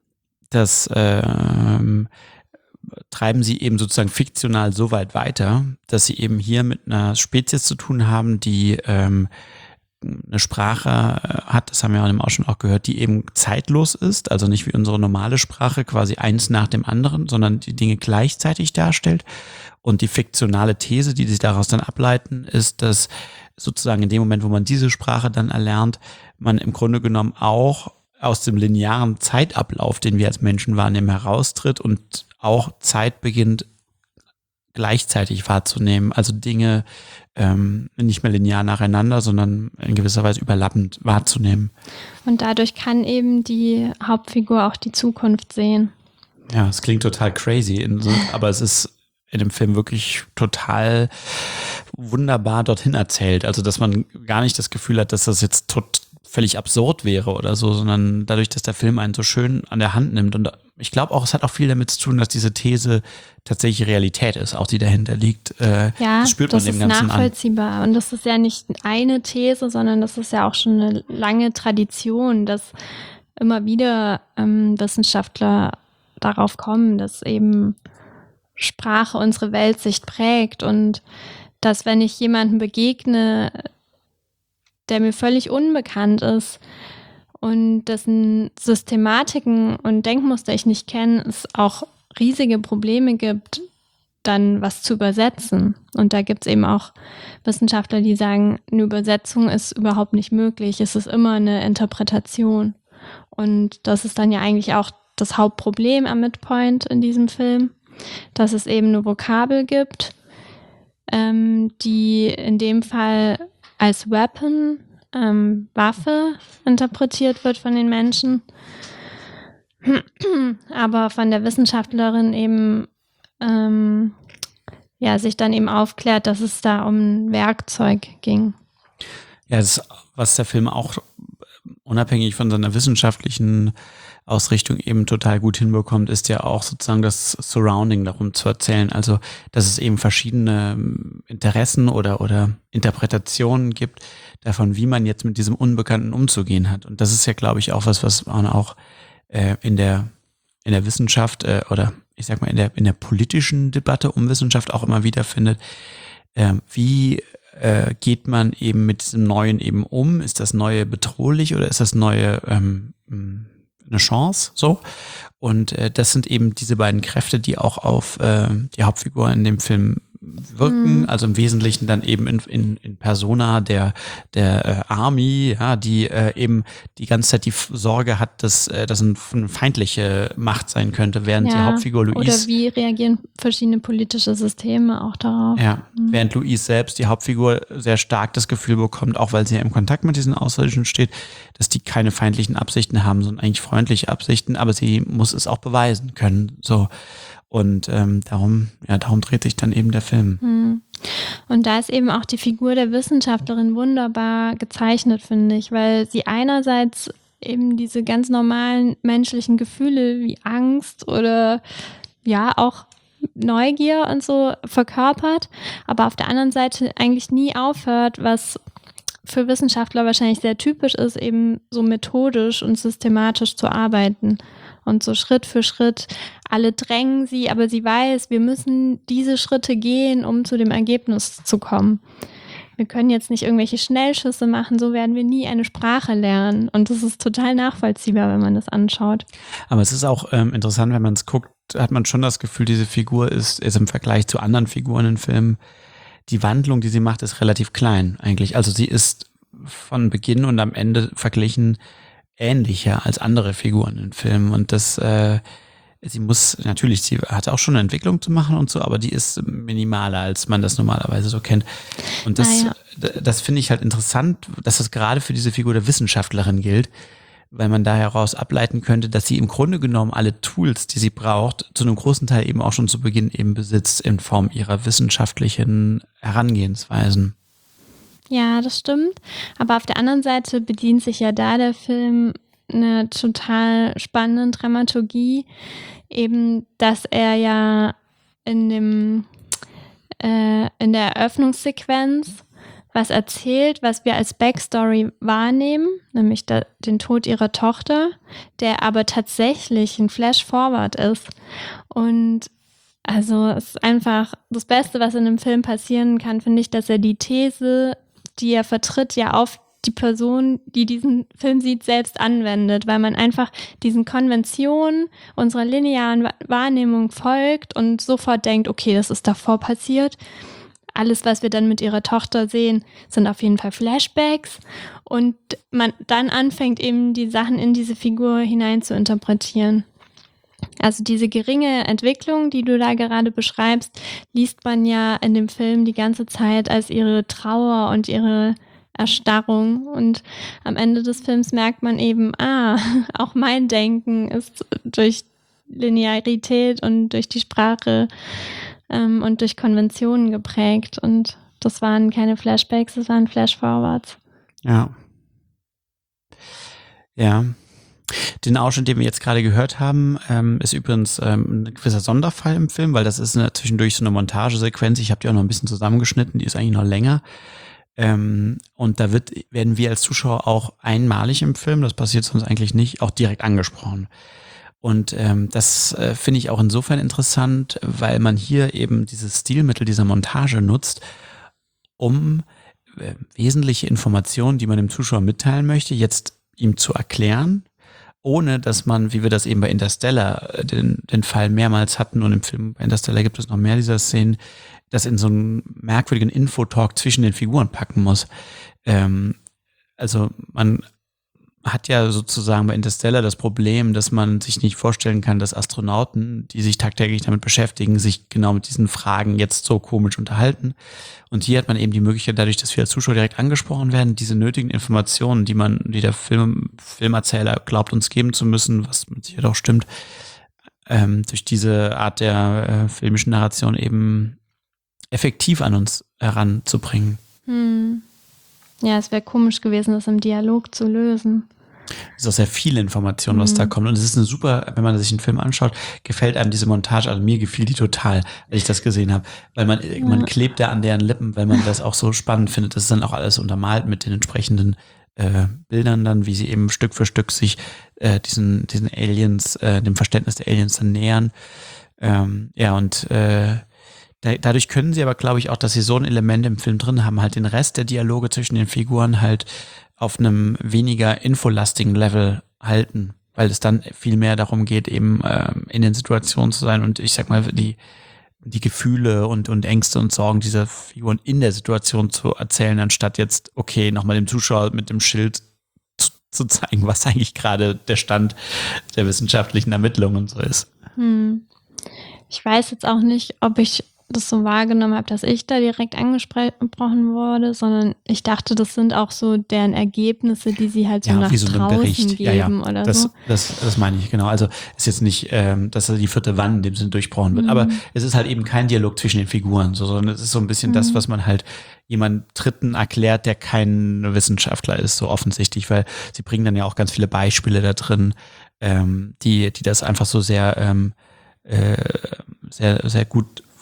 das ähm, treiben sie eben sozusagen fiktional so weit weiter, dass sie eben hier mit einer Spezies zu tun haben, die ähm, eine Sprache hat, das haben wir auch schon auch gehört, die eben zeitlos ist, also nicht wie unsere normale Sprache quasi eins nach dem anderen, sondern die Dinge gleichzeitig darstellt. Und die fiktionale These, die sich daraus dann ableiten, ist, dass sozusagen in dem Moment, wo man diese Sprache dann erlernt, man im Grunde genommen auch aus dem linearen Zeitablauf, den wir als Menschen wahrnehmen, heraustritt und auch Zeit beginnt gleichzeitig wahrzunehmen. Also Dinge ähm, nicht mehr linear nacheinander, sondern in gewisser Weise überlappend wahrzunehmen. Und dadurch kann eben die Hauptfigur auch die Zukunft sehen. Ja, es klingt total crazy, in so, aber es ist in dem Film wirklich total wunderbar dorthin erzählt. Also, dass man gar nicht das Gefühl hat, dass das jetzt tot, völlig absurd wäre oder so, sondern dadurch, dass der Film einen so schön an der Hand nimmt. Und ich glaube auch, es hat auch viel damit zu tun, dass diese These tatsächlich Realität ist, auch die dahinter liegt. Äh, ja, das spürt das man dem ist Ganzen nachvollziehbar. An. Und das ist ja nicht eine These, sondern das ist ja auch schon eine lange Tradition, dass immer wieder ähm, Wissenschaftler darauf kommen, dass eben Sprache unsere Weltsicht prägt und dass, wenn ich jemanden begegne, der mir völlig unbekannt ist und dessen Systematiken und Denkmuster ich nicht kenne, es auch riesige Probleme gibt, dann was zu übersetzen. Und da gibt es eben auch Wissenschaftler, die sagen, eine Übersetzung ist überhaupt nicht möglich. Es ist immer eine Interpretation. Und das ist dann ja eigentlich auch das Hauptproblem am Midpoint in diesem Film, dass es eben eine Vokabel gibt, ähm, die in dem Fall als Weapon, ähm, Waffe interpretiert wird von den Menschen, aber von der Wissenschaftlerin eben ähm, ja, sich dann eben aufklärt, dass es da um ein Werkzeug ging. Ja, das, was der Film auch unabhängig von seiner wissenschaftlichen Ausrichtung eben total gut hinbekommt, ist ja auch sozusagen das Surrounding darum zu erzählen. Also, dass es eben verschiedene Interessen oder, oder Interpretationen gibt davon, wie man jetzt mit diesem Unbekannten umzugehen hat. Und das ist ja, glaube ich, auch was, was man auch äh, in der, in der Wissenschaft äh, oder ich sag mal in der, in der politischen Debatte um Wissenschaft auch immer wieder findet. Äh, wie äh, geht man eben mit diesem Neuen eben um? Ist das Neue bedrohlich oder ist das Neue ähm, eine Chance, so. Und äh, das sind eben diese beiden Kräfte, die auch auf äh, die Hauptfigur in dem Film wirken, mhm. also im Wesentlichen dann eben in, in, in Persona der der äh, Army, ja, die äh, eben die ganze Zeit die Sorge hat, dass äh, das eine feindliche Macht sein könnte, während ja, die Hauptfigur Louise... Oder wie reagieren verschiedene politische Systeme auch darauf. Ja, mhm. während Louise selbst, die Hauptfigur, sehr stark das Gefühl bekommt, auch weil sie ja im Kontakt mit diesen Außerirdischen steht, dass die keine feindlichen Absichten haben, sondern eigentlich freundliche Absichten, aber sie muss es auch beweisen können, so. Und ähm, darum, ja, darum dreht sich dann eben der Film. Und da ist eben auch die Figur der Wissenschaftlerin wunderbar gezeichnet, finde ich, weil sie einerseits eben diese ganz normalen menschlichen Gefühle wie Angst oder ja auch Neugier und so verkörpert, aber auf der anderen Seite eigentlich nie aufhört, was für Wissenschaftler wahrscheinlich sehr typisch ist, eben so methodisch und systematisch zu arbeiten. Und so Schritt für Schritt, alle drängen sie, aber sie weiß, wir müssen diese Schritte gehen, um zu dem Ergebnis zu kommen. Wir können jetzt nicht irgendwelche Schnellschüsse machen, so werden wir nie eine Sprache lernen. Und das ist total nachvollziehbar, wenn man das anschaut. Aber es ist auch ähm, interessant, wenn man es guckt, hat man schon das Gefühl, diese Figur ist, ist im Vergleich zu anderen Figuren in Filmen, die Wandlung, die sie macht, ist relativ klein eigentlich. Also sie ist von Beginn und am Ende verglichen ähnlicher als andere Figuren in Filmen. Und das, äh, sie muss, natürlich, sie hat auch schon eine Entwicklung zu machen und so, aber die ist minimaler, als man das normalerweise so kennt. Und das, Ah, ja. das finde ich halt interessant, dass das gerade für diese Figur der Wissenschaftlerin gilt, weil man da heraus ableiten könnte, dass sie im Grunde genommen alle Tools, die sie braucht, zu einem großen Teil eben auch schon zu Beginn eben besitzt in Form ihrer wissenschaftlichen Herangehensweisen. Ja, das stimmt. Aber auf der anderen Seite bedient sich ja da der Film eine total spannende Dramaturgie, eben, dass er ja in dem äh, in der Eröffnungssequenz was erzählt, was wir als Backstory wahrnehmen, nämlich da, den Tod ihrer Tochter, der aber tatsächlich ein Flash-Forward ist. Und also es ist einfach das Beste, was in einem Film passieren kann, finde ich, dass er die These, die er vertritt, ja auf die Person, die diesen Film sieht, selbst anwendet, weil man einfach diesen Konventionen unserer linearen Wahrnehmung folgt und sofort denkt, okay, das ist davor passiert. Alles, was wir dann mit ihrer Tochter sehen, sind auf jeden Fall Flashbacks und man dann anfängt eben die Sachen in diese Figur hinein zu interpretieren. Also diese geringe Entwicklung, die du da gerade beschreibst, liest man ja in dem Film die ganze Zeit als ihre Trauer und ihre Erstarrung. Und am Ende des Films merkt man eben, ah, auch mein Denken ist durch Linearität und durch die Sprache ähm, und durch Konventionen geprägt. Und das waren keine Flashbacks, das waren Flashforwards. Ja. Ja. Den Ausschnitt, den wir jetzt gerade gehört haben, ähm, ist übrigens ähm, ein gewisser Sonderfall im Film, weil das ist eine, zwischendurch so eine Montagesequenz. Ich habe die auch noch ein bisschen zusammengeschnitten, die ist eigentlich noch länger. Ähm, und da wird, werden wir als Zuschauer auch einmalig im Film, das passiert sonst eigentlich nicht, auch direkt angesprochen. Und ähm, das äh, finde ich auch insofern interessant, weil man hier eben dieses Stilmittel dieser Montage nutzt, um äh, wesentliche Informationen, die man dem Zuschauer mitteilen möchte, jetzt ihm zu erklären, ohne dass man, wie wir das eben bei Interstellar den, den Fall mehrmals hatten und im Film bei Interstellar gibt es noch mehr dieser Szenen, das in so einen merkwürdigen Infotalk zwischen den Figuren packen muss. Ähm, also man hat ja sozusagen bei Interstellar das Problem, dass man sich nicht vorstellen kann, dass Astronauten, die sich tagtäglich damit beschäftigen, sich genau mit diesen Fragen jetzt so komisch unterhalten. Und hier hat man eben die Möglichkeit, dadurch, dass wir als Zuschauer direkt angesprochen werden, diese nötigen Informationen, die man, die der Film, Filmerzähler glaubt, uns geben zu müssen, was mit Sicherheit auch stimmt, ähm, durch diese Art der äh, filmischen Narration eben effektiv an uns heranzubringen. Hm. Ja, es wäre komisch gewesen, das im Dialog zu lösen. Es ist auch sehr viel Information, was mhm. da kommt. Und es ist eine super, wenn man sich einen Film anschaut, gefällt einem diese Montage, also mir gefiel die total, als ich das gesehen habe. Weil man, ja. man klebt da an deren Lippen, weil man das auch so spannend findet. Das ist dann auch alles untermalt mit den entsprechenden äh, Bildern dann, wie sie eben Stück für Stück sich äh, diesen, diesen Aliens, äh, dem Verständnis der Aliens dann nähern. Ähm, ja, und äh, dadurch können sie aber, glaube ich, auch, dass sie so ein Element im Film drin haben, halt den Rest der Dialoge zwischen den Figuren halt auf einem weniger infolastigen Level halten, weil es dann viel mehr darum geht, eben ähm, in den Situationen zu sein und ich sag mal, die die Gefühle und und Ängste und Sorgen dieser Figuren in der Situation zu erzählen, anstatt jetzt, okay, nochmal dem Zuschauer mit dem Schild zu, zu zeigen, was eigentlich gerade der Stand der wissenschaftlichen Ermittlungen und so ist. Hm. Ich weiß jetzt auch nicht, ob ich das so wahrgenommen habe, dass ich da direkt angesprochen wurde, sondern ich dachte, das sind auch so deren Ergebnisse, die sie halt so ja, nach wie so draußen Bericht. geben ja, ja. oder das, so. Das, das meine ich, genau. Also ist jetzt nicht, ähm, dass die vierte Wand in dem Sinne durchbrochen wird, mhm. aber es ist halt eben kein Dialog zwischen den Figuren, so, sondern es ist so ein bisschen mhm. das, was man halt jemand Dritten erklärt, der kein Wissenschaftler ist, so offensichtlich, weil sie bringen dann ja auch ganz viele Beispiele da drin, ähm, die, die das einfach so sehr, ähm, äh, sehr, sehr gut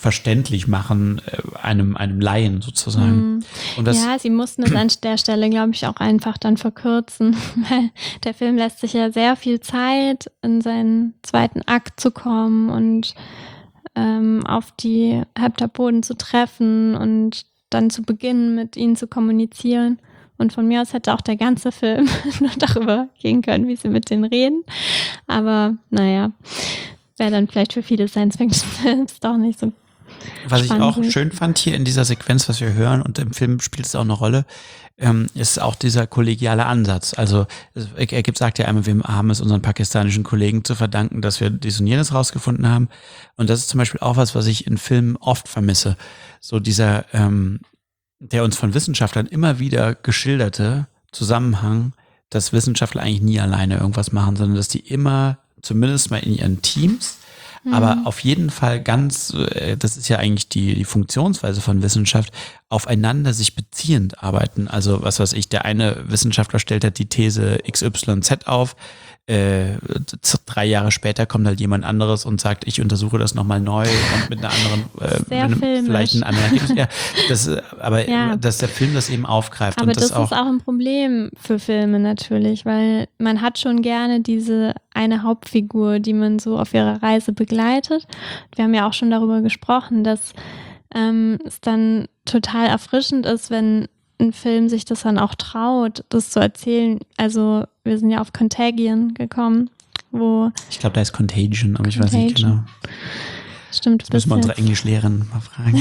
verständlich machen, äh, einem, einem Laien sozusagen. Mhm. Und das, ja, sie mussten es an der Stelle, glaube ich, auch einfach dann verkürzen, weil der Film lässt sich ja sehr viel Zeit, in seinen zweiten Akt zu kommen und ähm, auf die Heptapoden zu treffen und dann zu beginnen, mit ihnen zu kommunizieren. Und von mir aus hätte auch der ganze Film nur darüber gehen können, wie sie mit denen reden. Aber naja, wäre dann vielleicht für viele Science-Fiction-Films doch nicht so was ich auch spannend. schön fand hier in dieser Sequenz, was wir hören, und im Film spielt es auch eine Rolle, ähm, ist auch dieser kollegiale Ansatz. Also er, er gibt, sagt ja einmal, wir haben es unseren pakistanischen Kollegen zu verdanken, dass wir dies und jenes rausgefunden haben. Und das ist zum Beispiel auch was, was ich in Filmen oft vermisse. So dieser, ähm, der uns von Wissenschaftlern immer wieder geschilderte Zusammenhang, dass Wissenschaftler eigentlich nie alleine irgendwas machen, sondern dass die immer, zumindest mal in ihren Teams, aber auf jeden Fall ganz, das ist ja eigentlich die, die Funktionsweise von Wissenschaft, aufeinander sich beziehend arbeiten. Also was weiß ich, der eine Wissenschaftler stellt halt die These X Y Z auf, äh, drei Jahre später kommt halt jemand anderes und sagt, ich untersuche das nochmal neu und mit einer anderen, äh, Sehr mit einem, filmisch. vielleicht ein anderen Ergebnis. Ja, das, aber Ja. dass der Film das eben aufgreift. Aber und das, das auch, ist auch ein Problem für Filme natürlich, weil man hat schon gerne diese eine Hauptfigur, die man so auf ihrer Reise begleitet. Wir haben ja auch schon darüber gesprochen, dass ähm, es dann total erfrischend ist, wenn ein Film sich das dann auch traut, das zu erzählen. Also wir sind ja auf Contagion gekommen, wo ich glaube, da ist Contagion, aber ich weiß nicht Contagion. genau. Stimmt, Das müssen wir unsere Englischlehrerin mal fragen.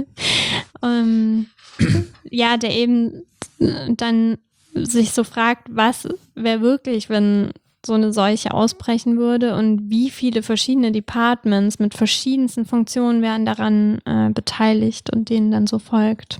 ähm, ja, der eben dann sich so fragt, was wäre wirklich, wenn so eine Seuche ausbrechen würde und wie viele verschiedene Departments mit verschiedensten Funktionen wären daran äh, beteiligt und denen dann so folgt.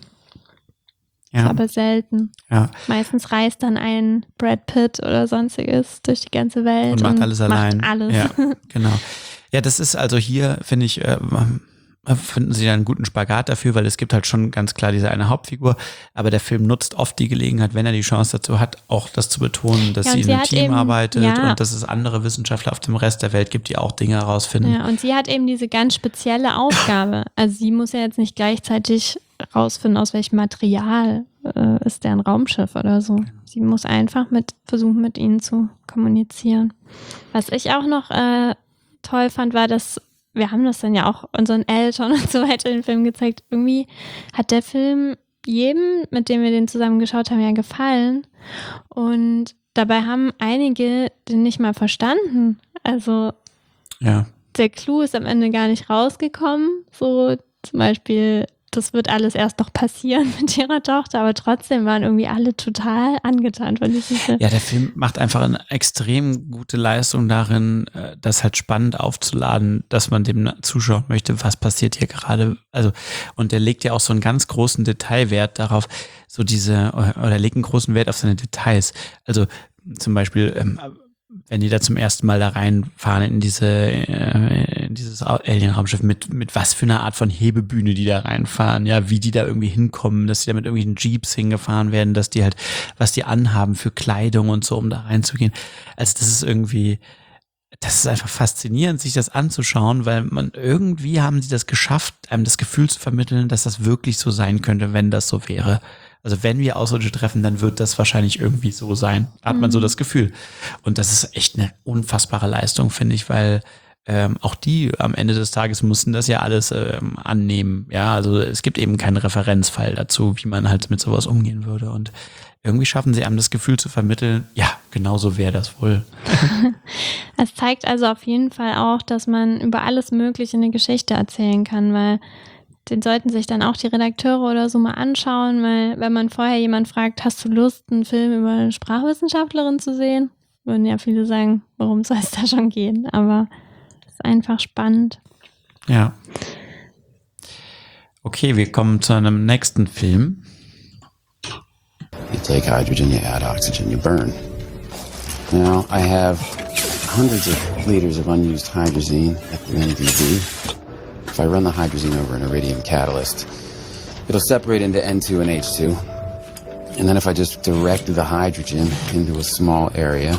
Ja, Aber selten. ja. Meistens reist dann ein Brad Pitt oder sonstiges durch die ganze Welt Und macht alles allein. Macht alles. Ja, genau. Ja, das ist also hier, finde ich, äh, finden sie einen guten Spagat dafür, weil es gibt halt schon ganz klar diese eine Hauptfigur, aber der Film nutzt oft die Gelegenheit, wenn er die Chance dazu hat, auch das zu betonen, dass Ja, sie und in sie einem hat Team eben- arbeitet ja. und dass es andere Wissenschaftler auf dem Rest der Welt gibt, die auch Dinge herausfinden. Ja, und sie hat eben diese ganz spezielle Aufgabe. Also sie muss ja jetzt nicht gleichzeitig rausfinden, aus welchem Material äh, ist deren Raumschiff oder so. Sie muss einfach mit versuchen, mit ihnen zu kommunizieren. Was ich auch noch äh, toll fand, war, dass wir haben das dann ja auch unseren Eltern und so weiter in den Film gezeigt. Irgendwie hat der Film jedem, mit dem wir den zusammen geschaut haben, ja gefallen. Und dabei haben einige den nicht mal verstanden. Also Ja. der Clou ist am Ende gar nicht rausgekommen. So zum Beispiel, das wird alles erst noch passieren mit ihrer Tochter, aber trotzdem waren irgendwie alle total angetan von diesem Film. Ja, der Film macht einfach eine extrem gute Leistung darin, äh, das halt spannend aufzuladen, dass man dem zuschauen möchte, was passiert hier gerade. Also, und der legt ja auch so einen ganz großen Detailwert darauf, so diese, oder legt einen großen Wert auf seine Details. Also zum Beispiel, ähm, wenn die da zum ersten Mal da reinfahren in diese äh, in dieses Alien-Raumschiff, mit mit was für einer Art von Hebebühne die da reinfahren, ja, wie die da irgendwie hinkommen, dass die da mit irgendwelchen Jeeps hingefahren werden, dass die halt, was die anhaben für Kleidung und so, um da reinzugehen. Also das ist irgendwie, das ist einfach faszinierend, sich das anzuschauen, weil man irgendwie haben sie das geschafft, einem das Gefühl zu vermitteln, dass das wirklich so sein könnte, wenn das so wäre. Also wenn wir Außerirdische treffen, dann wird das wahrscheinlich irgendwie so sein. Hat man so das Gefühl. Und das ist echt eine unfassbare Leistung, finde ich, weil ähm, auch die am Ende des Tages mussten das ja alles ähm, annehmen. Ja, also es gibt eben keinen Referenzfall dazu, wie man halt mit sowas umgehen würde. Und irgendwie schaffen sie einem das Gefühl zu vermitteln, ja, genau so wäre das wohl. Es zeigt also auf jeden Fall auch, dass man über alles Mögliche eine Geschichte erzählen kann, weil den sollten sich dann auch die Redakteure oder so mal anschauen, weil wenn man vorher jemand fragt, hast du Lust, einen Film über eine Sprachwissenschaftlerin zu sehen, würden ja viele sagen, worum soll es da schon gehen, aber es ist einfach spannend. Ja. Okay, wir kommen zu einem nächsten Film. You take hydrogen, you add oxygen, you burn. Now, I have hundreds of liters of unused hydrazine at the N D B. If I run the hydrazine over an iridium catalyst, it'll separate into N two and H two. And then if I just direct the hydrogen into a small area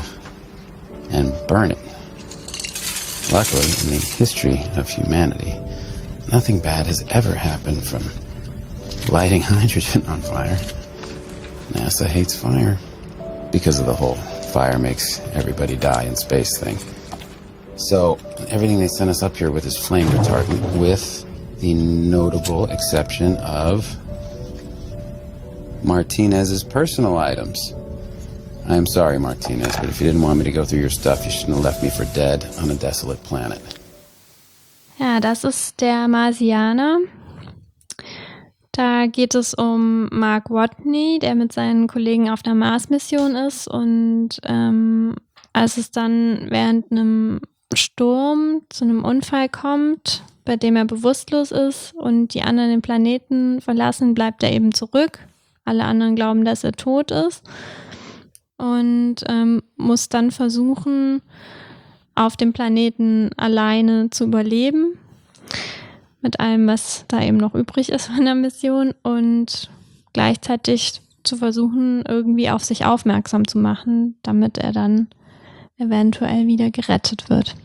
and burn it. Luckily, in the history of humanity, nothing bad has ever happened from lighting hydrogen on fire. NASA hates fire because of the whole fire makes everybody die in space thing. So everything they sent us up here with is flame retardant, with the notable exception of Martinez's personal items. I am sorry, Martinez, but if you didn't want me to go through your stuff, you shouldn't have left me for dead on a desolate planet. Ja, das ist der Marsianer. Da geht es um Mark Watney, der mit seinen Kollegen auf einer Mars-Mission ist. Und ähm, als es dann während einem Sturm zu einem Unfall kommt, bei dem er bewusstlos ist und die anderen den Planeten verlassen, bleibt er eben zurück. Alle anderen glauben, dass er tot ist. Und ähm, muss dann versuchen, auf dem Planeten alleine zu überleben. Mit allem, was da eben noch übrig ist von der Mission. Und gleichzeitig zu versuchen, irgendwie auf sich aufmerksam zu machen, damit er dann eventuell wieder gerettet wird.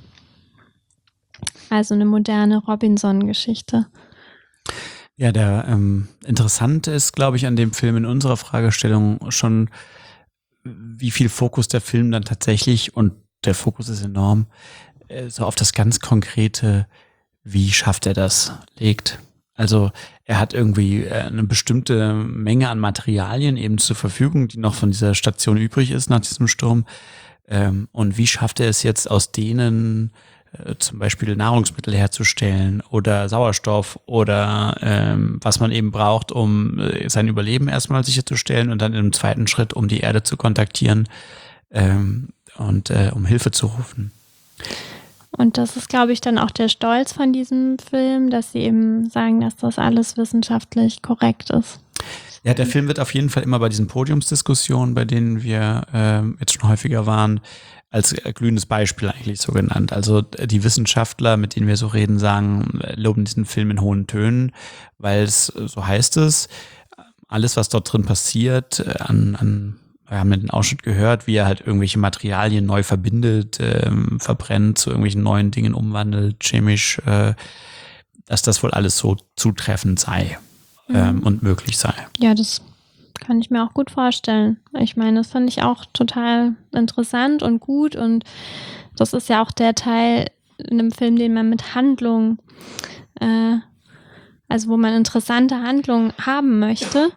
Also eine moderne Robinson-Geschichte. Ja, der ähm, Interessante ist, glaube ich, an dem Film in unserer Fragestellung schon, wie viel Fokus der Film dann tatsächlich, und der Fokus ist enorm, äh, so auf das ganz Konkrete, wie schafft er das, legt. Also er hat irgendwie äh, eine bestimmte Menge an Materialien eben zur Verfügung, die noch von dieser Station übrig ist nach diesem Sturm. Ähm, und wie schafft er es jetzt, aus denen äh, zum Beispiel Nahrungsmittel herzustellen oder Sauerstoff oder ähm, was man eben braucht, um äh, sein Überleben erstmal sicherzustellen und dann im zweiten Schritt, um die Erde zu kontaktieren ähm, und äh, um Hilfe zu rufen. Und das ist, glaube ich, dann auch der Stolz von diesem Film, dass sie eben sagen, dass das alles wissenschaftlich korrekt ist. Ja, der Film wird auf jeden Fall immer bei diesen Podiumsdiskussionen, bei denen wir äh, jetzt schon häufiger waren, als glühendes Beispiel eigentlich so genannt. Also die Wissenschaftler, mit denen wir so reden, sagen, loben diesen Film in hohen Tönen, weil es, so heißt es, alles, was dort drin passiert, an, an wir haben den Ausschnitt gehört, wie er halt irgendwelche Materialien neu verbindet, ähm, verbrennt, zu irgendwelchen neuen Dingen umwandelt, chemisch, äh, dass das wohl alles so zutreffend sei ähm, mhm. und möglich sei. Ja, das kann ich mir auch gut vorstellen. Ich meine, das fand ich auch total interessant und gut, und das ist ja auch der Teil in einem Film, den man mit Handlung, äh, also wo man interessante Handlungen haben möchte.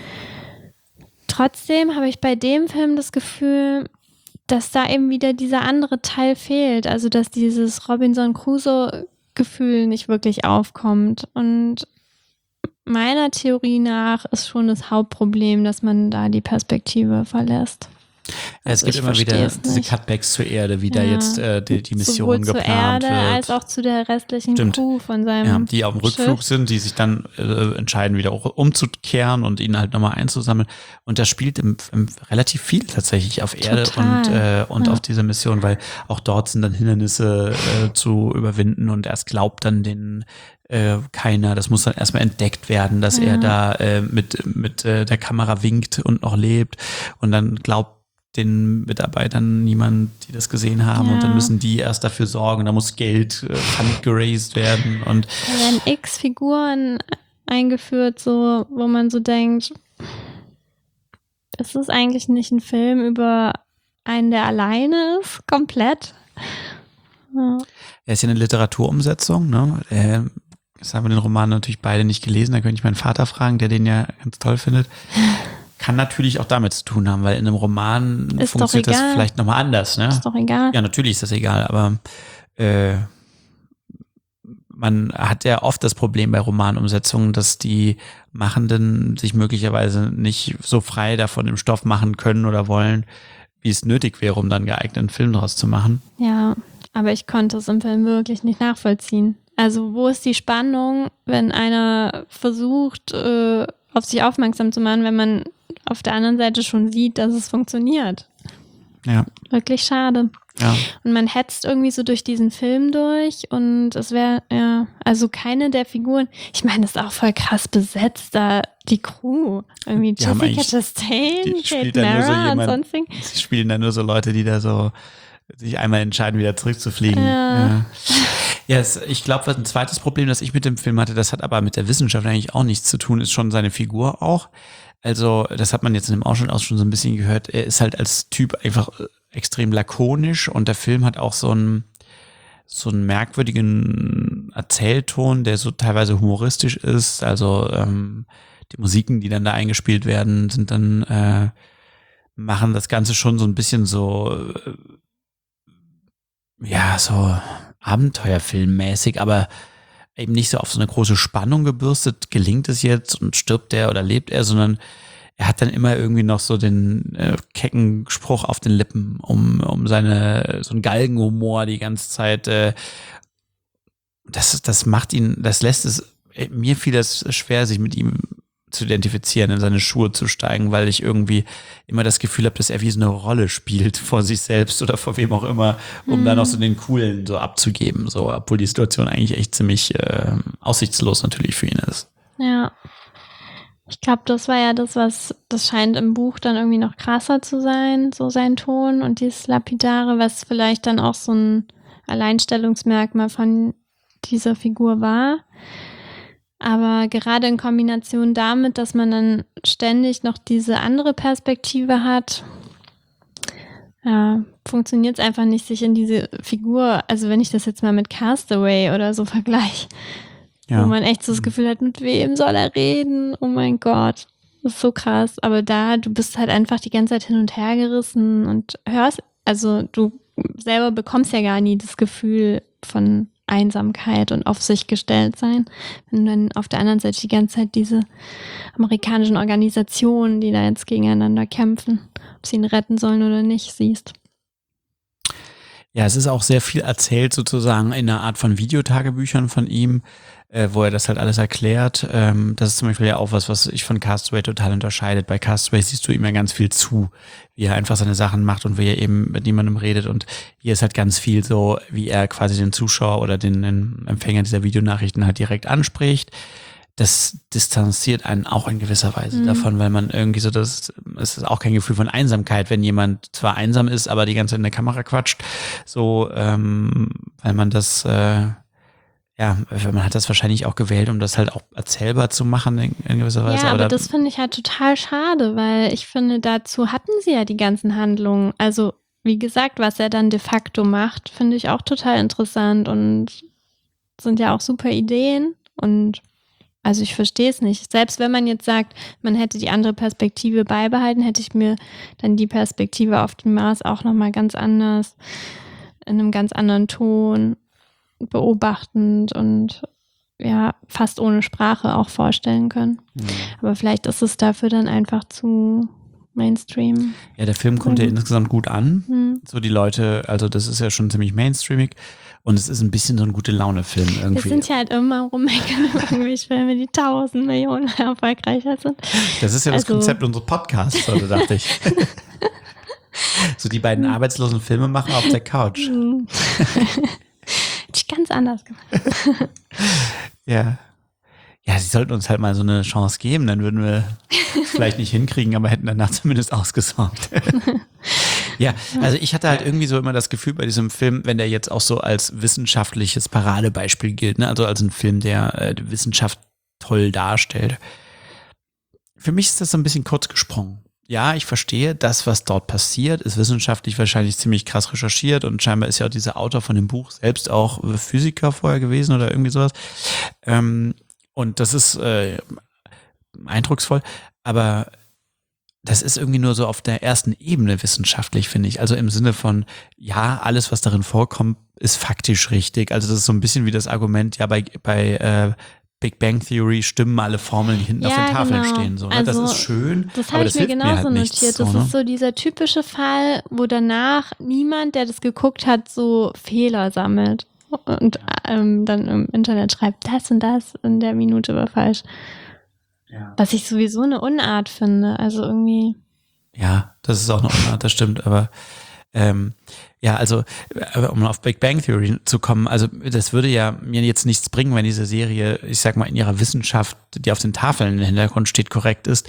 Trotzdem habe ich bei dem Film das Gefühl, dass da eben wieder dieser andere Teil fehlt. Also, dass dieses Robinson Crusoe-Gefühl nicht wirklich aufkommt. Und meiner Theorie nach ist schon das Hauptproblem, dass man da die Perspektive verlässt. Ja, es Also gibt ich immer wieder verstehe es diese nicht. Cutbacks zur Erde, wie da Ja. jetzt äh, die, die Mission Sowohl geplant zur Erde wird. als auch zu der restlichen Stimmt. Crew von seinem Ja, die auf dem Rückflug Schiff. sind, die sich dann äh, entscheiden, wieder auch umzukehren und ihn halt nochmal einzusammeln. Und das spielt im, im relativ viel tatsächlich auf Erde Total. und, äh, und Ja. auf dieser Mission, weil auch dort sind dann Hindernisse äh, zu überwinden, und erst glaubt dann den äh, keiner. Das muss dann erstmal entdeckt werden, dass Ja. er da äh, mit, mit äh, der Kamera winkt und noch lebt, und dann glaubt den Mitarbeitern niemand, die das gesehen haben, Ja. und dann müssen die erst dafür sorgen, da muss Geld äh, fundraised werden, und Da werden x Figuren eingeführt, so, wo man so denkt, ist es eigentlich nicht ein Film über einen, der alleine ist, komplett? Ja. er ist ja eine Literaturumsetzung, ne? Äh, Jetzt haben wir den Roman natürlich beide nicht gelesen, da könnte ich meinen Vater fragen, der den ja ganz toll findet. Kann natürlich auch damit zu tun haben, weil in einem Roman Ist doch funktioniert das egal. vielleicht nochmal anders, ne? Ist doch egal. Ja, natürlich ist das egal, aber äh, man hat ja oft das Problem bei Romanumsetzungen, dass die Machenden sich möglicherweise nicht so frei davon im Stoff machen können oder wollen, wie es nötig wäre, um dann geeigneten Film daraus zu machen. Ja, aber ich konnte es im Film wirklich nicht nachvollziehen. Also wo ist die Spannung, wenn einer versucht, äh, auf sich aufmerksam zu machen, wenn man auf der anderen Seite schon sieht, dass es funktioniert? Ja, Wirklich schade. ja. Und man hetzt irgendwie so durch diesen Film durch, und es wäre, ja, also keine der Figuren, ich meine, das ist auch voll krass besetzt, da die Crew. Irgendwie Die haben Jessica eigentlich- Chastain, die Kate spielt da nur so Mara und jemand- sonst was. Sie spielen dann nur so Leute, die da so sich einmal entscheiden, wieder zurückzufliegen. Ja. Ja, Ja, es, ich glaube, was ein zweites Problem, das ich mit dem Film hatte, das hat aber mit der Wissenschaft eigentlich auch nichts zu tun, ist schon seine Figur auch. Also, das hat man jetzt in dem Ausschnitt auch schon so ein bisschen gehört. Er ist halt als Typ einfach extrem lakonisch und der Film hat auch so einen, so einen merkwürdigen Erzählton, der so teilweise humoristisch ist. Also, ähm, die Musiken, die dann da eingespielt werden, sind dann, äh, machen das Ganze schon so ein bisschen so, äh, ja, so Abenteuerfilmmäßig, aber eben nicht so auf so eine große Spannung gebürstet, gelingt es jetzt und stirbt er oder lebt er, sondern er hat dann immer irgendwie noch so den äh, kecken Spruch auf den Lippen, um, um seine, so einen Galgenhumor die ganze Zeit. Äh, das, das macht ihn, das lässt es, mir fiel es schwer, sich mit ihm zu identifizieren, in seine Schuhe zu steigen, weil ich irgendwie immer das Gefühl habe, dass er wie so eine Rolle spielt vor sich selbst oder vor wem auch immer, um mhm. dann auch so den Coolen so abzugeben, so, obwohl die Situation eigentlich echt ziemlich äh, aussichtslos natürlich für ihn ist. Ja. Ich glaube, das war ja das, was, das scheint im Buch dann irgendwie noch krasser zu sein, so sein Ton und dieses Lapidare, was vielleicht dann auch so ein Alleinstellungsmerkmal von dieser Figur war. Aber gerade in Kombination damit, dass man dann ständig noch diese andere Perspektive hat, ja, funktioniert es einfach nicht, sich in diese Figur, also wenn ich das jetzt mal mit Castaway oder so vergleiche, ja. Wo man echt so das Gefühl hat, mit wem soll er reden? Oh mein Gott, das ist so krass. Aber da, du bist halt einfach die ganze Zeit hin und her gerissen und hörst, also du selber bekommst ja gar nie das Gefühl von Einsamkeit und auf sich gestellt sein. Wenn du dann auf der anderen Seite die ganze Zeit diese amerikanischen Organisationen, die da jetzt gegeneinander kämpfen, ob sie ihn retten sollen oder nicht, siehst. Ja, es ist auch sehr viel erzählt sozusagen in einer Art von Videotagebüchern von ihm, äh, wo er das halt alles erklärt. Ähm, das ist zum Beispiel ja auch was, was ich von Castaway total unterscheidet. Bei Castaway siehst du ihm ja ganz viel zu, wie er einfach seine Sachen macht und wie er eben mit niemandem redet. Und hier ist halt ganz viel so, wie er quasi den Zuschauer oder den, den Empfänger dieser Videonachrichten halt direkt anspricht. Das distanziert einen auch in gewisser Weise mhm. davon, weil man irgendwie so, das es ist auch kein Gefühl von Einsamkeit, wenn jemand zwar einsam ist, aber die ganze Zeit in der Kamera quatscht, so, ähm, weil man das, äh, ja, man hat das wahrscheinlich auch gewählt, um das halt auch erzählbar zu machen in, in gewisser Weise. Ja, aber, aber das finde ich halt total schade, weil ich finde, dazu hatten sie ja die ganzen Handlungen. Also, wie gesagt, was er dann de facto macht, finde ich auch total interessant und sind ja auch super Ideen und also ich verstehe es nicht. Selbst wenn man jetzt sagt, man hätte die andere Perspektive beibehalten, hätte ich mir dann die Perspektive auf dem Mars auch nochmal ganz anders, in einem ganz anderen Ton, beobachtend und ja, fast ohne Sprache auch vorstellen können. Mhm. Aber vielleicht ist es dafür dann einfach zu Mainstream. Ja, der Film kommt mhm. ja insgesamt gut an. Mhm. So die Leute, also das ist ja schon ziemlich mainstreamig. Und es ist ein bisschen so ein Gute-Laune-Film irgendwie. Es sind ja halt immer rummeckern irgendwelche Filme, die tausend Millionen erfolgreicher sind. Das ist ja das also, Konzept unseres Podcasts, so dachte ich. So die beiden arbeitslosen Filmemacher auf der Couch. Hätte ich ganz anders gemacht. Ja. Ja, sie sollten uns halt mal so eine Chance geben, dann würden wir vielleicht nicht hinkriegen, aber hätten danach zumindest ausgesorgt. Ja, also ich hatte halt irgendwie so immer das Gefühl bei diesem Film, wenn der jetzt auch so als wissenschaftliches Paradebeispiel gilt, ne, also als ein Film, der äh, die Wissenschaft toll darstellt. Für mich ist das so ein bisschen kurz gesprungen. Ja, ich verstehe, das, was dort passiert, ist wissenschaftlich wahrscheinlich ziemlich krass recherchiert und scheinbar ist ja auch dieser Autor von dem Buch selbst auch Physiker vorher gewesen oder irgendwie sowas. Ähm, und das ist äh, eindrucksvoll, aber das ist irgendwie nur so auf der ersten Ebene wissenschaftlich, finde ich. Also im Sinne von, ja, alles, was darin vorkommt, ist faktisch richtig. Also das ist so ein bisschen wie das Argument, ja, bei, bei äh, Big Bang Theory stimmen alle Formeln, die hinten ja, auf den Tafeln genau. stehen. So, ne? Also, das ist schön, das aber das ich mir hilft genauso mir halt notiert. nichts, Das so, ne? ist so dieser typische Fall, wo danach niemand, der das geguckt hat, so Fehler sammelt und ähm, dann im Internet schreibt, das und das in der Minute war falsch. Ja. Was ich sowieso eine Unart finde, also irgendwie. Ja, das ist auch eine Unart, das stimmt, aber ähm, ja, also um auf Big Bang Theory zu kommen, also das würde ja mir jetzt nichts bringen, wenn diese Serie, ich sag mal, in ihrer Wissenschaft, die auf den Tafeln im Hintergrund steht, korrekt ist,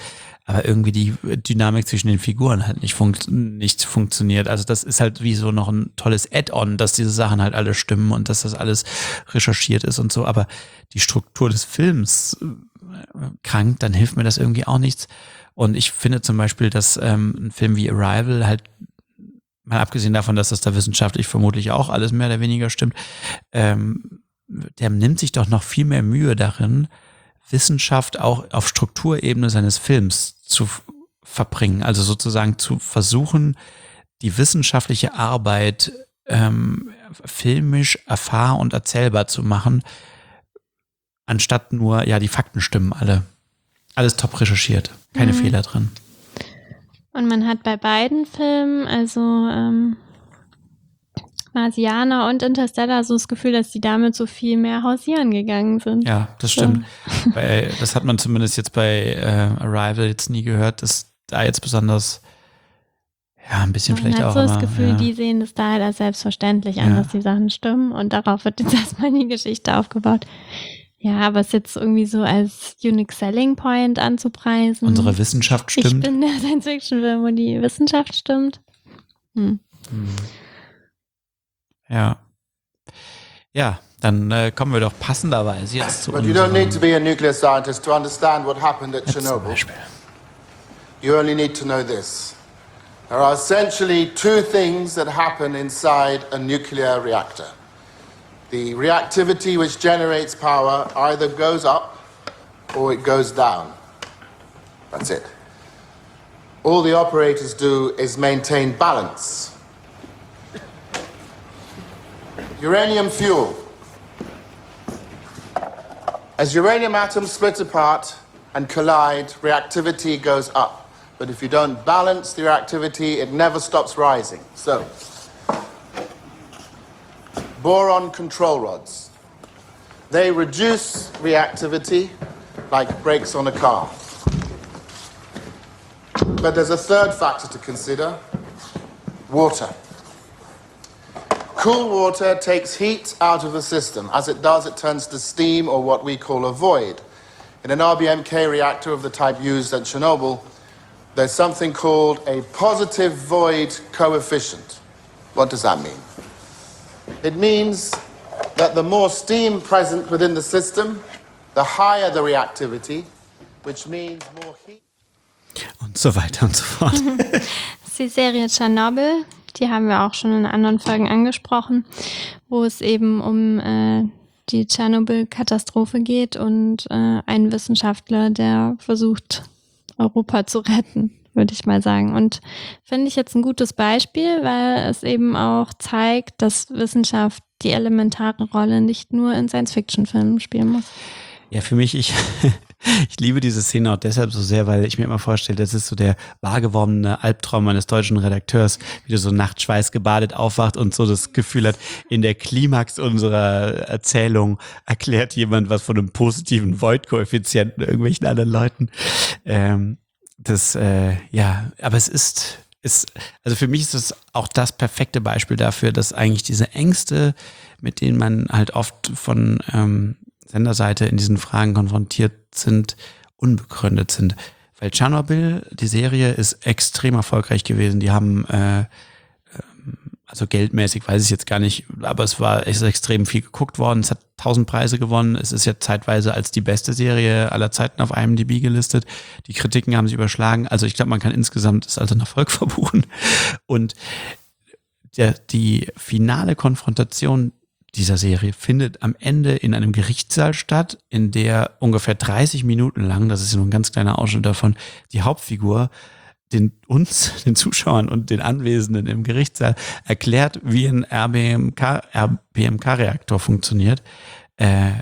aber irgendwie die Dynamik zwischen den Figuren halt nicht, funkt, nicht funktioniert. Also das ist halt wie so noch ein tolles Add-on, dass diese Sachen halt alle stimmen und dass das alles recherchiert ist und so, aber die Struktur des Films äh, krankt, dann hilft mir das irgendwie auch nichts. Und ich finde zum Beispiel, dass ähm, ein Film wie Arrival halt, mal abgesehen davon, dass das da wissenschaftlich vermutlich auch alles mehr oder weniger stimmt, ähm, der nimmt sich doch noch viel mehr Mühe darin, Wissenschaft auch auf Strukturebene seines Films zu f- verbringen. Also sozusagen zu versuchen, die wissenschaftliche Arbeit ähm, filmisch erfahr- und erzählbar zu machen, anstatt nur, ja, die Fakten stimmen alle. Alles top recherchiert, keine mhm. Fehler drin. Und man hat bei beiden Filmen, also ähm, Marsianer und Interstellar, so das Gefühl, dass die damit so viel mehr hausieren gegangen sind. Ja, das stimmt. So. Bei, das hat man zumindest jetzt bei äh, Arrival jetzt nie gehört, dass da jetzt besonders, ja, ein bisschen man vielleicht hat auch so das immer, Gefühl, ja. die sehen das da halt als selbstverständlich an, Ja. dass die Sachen stimmen und darauf wird jetzt erstmal die Geschichte aufgebaut. Ja, aber es jetzt irgendwie so als Unique Selling Point anzupreisen. Unsere Wissenschaft Ich stimmt. bin der Science-Fiction-Film, wo die Wissenschaft stimmt. Hm. Ja. Ja, dann äh, kommen wir doch passenderweise jetzt zu But you don't unserem need to be a nuclear scientist to understand what happened at letzten Chernobyl. Beispiel. You only need to know this. There are essentially two things that happen inside a nuclear reactor. The reactivity which generates power either goes up or it goes down. That's it. All the operators do is maintain balance. Uranium fuel. As uranium atoms split apart and collide, reactivity goes up. But if you don't balance the reactivity, it never stops rising. So, boron control rods. They reduce reactivity like brakes on a car. But there's a third factor to consider: water. Cool water takes heat out of the system. As it does, it turns to steam, or what we call a void. In an R B M K reactor of the type used at Chernobyl, there's something called a positive void coefficient. What does that mean? It means that the more steam present within the system, the higher the reactivity, which means more heat. Und so weiter und so fort. Das ist die Serie Tschernobyl, die haben wir auch schon in anderen Folgen angesprochen, wo es eben um äh, die Tschernobyl-Katastrophe geht und äh, einen Wissenschaftler, der versucht, Europa zu retten, würde ich mal sagen. Und finde ich jetzt ein gutes Beispiel, weil es eben auch zeigt, dass Wissenschaft die elementare Rolle nicht nur in Science-Fiction-Filmen spielen muss. Ja, für mich, ich, ich liebe diese Szene auch deshalb so sehr, weil ich mir immer vorstelle, das ist so der wahrgewordene Albtraum eines deutschen Redakteurs, wie du so nachts schweißgebadet aufwacht und so das Gefühl hat, in der Klimax unserer Erzählung erklärt jemand was von einem positiven Void-Koeffizienten irgendwelchen anderen Leuten. Ähm, das, äh, ja, aber es ist, ist, also für mich ist es auch das perfekte Beispiel dafür, dass eigentlich diese Ängste, mit denen man halt oft von ähm, Senderseite in diesen Fragen konfrontiert sind, unbegründet sind. Weil Tschernobyl, die Serie, ist extrem erfolgreich gewesen. Die haben, äh, also geldmäßig weiß ich jetzt gar nicht, aber es war es ist extrem viel geguckt worden. Es hat tausend Preise gewonnen. Es ist ja zeitweise als die beste Serie aller Zeiten auf I M D B gelistet. Die Kritiken haben sich überschlagen. Also ich glaube, man kann insgesamt es als einen Erfolg verbuchen. Und der, die finale Konfrontation dieser Serie findet am Ende in einem Gerichtssaal statt, in der ungefähr dreißig Minuten lang, das ist ja nur ein ganz kleiner Ausschnitt davon, die Hauptfigur den uns, den Zuschauern und den Anwesenden im Gerichtssaal erklärt, wie ein R B M K-Reaktor funktioniert. Äh,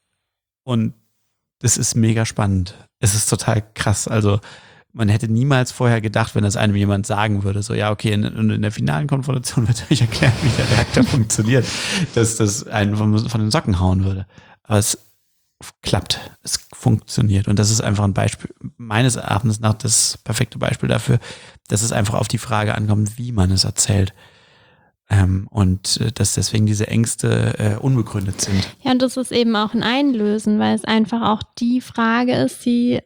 und das ist mega spannend. Es ist total krass. Also man hätte niemals vorher gedacht, wenn das einem jemand sagen würde, so ja, okay, in, in der finalen Konfrontation wird euch erklärt, wie der Reaktor funktioniert, dass das einen von, von den Socken hauen würde. Aber es klappt, es funktioniert. Und das ist einfach ein Beispiel, meines Erachtens nach das perfekte Beispiel dafür, dass es einfach auf die Frage ankommt, wie man es erzählt. Ähm, und äh, dass deswegen diese Ängste äh, unbegründet sind. Ja, und das ist eben auch ein Einlösen, weil es einfach auch die Frage ist, die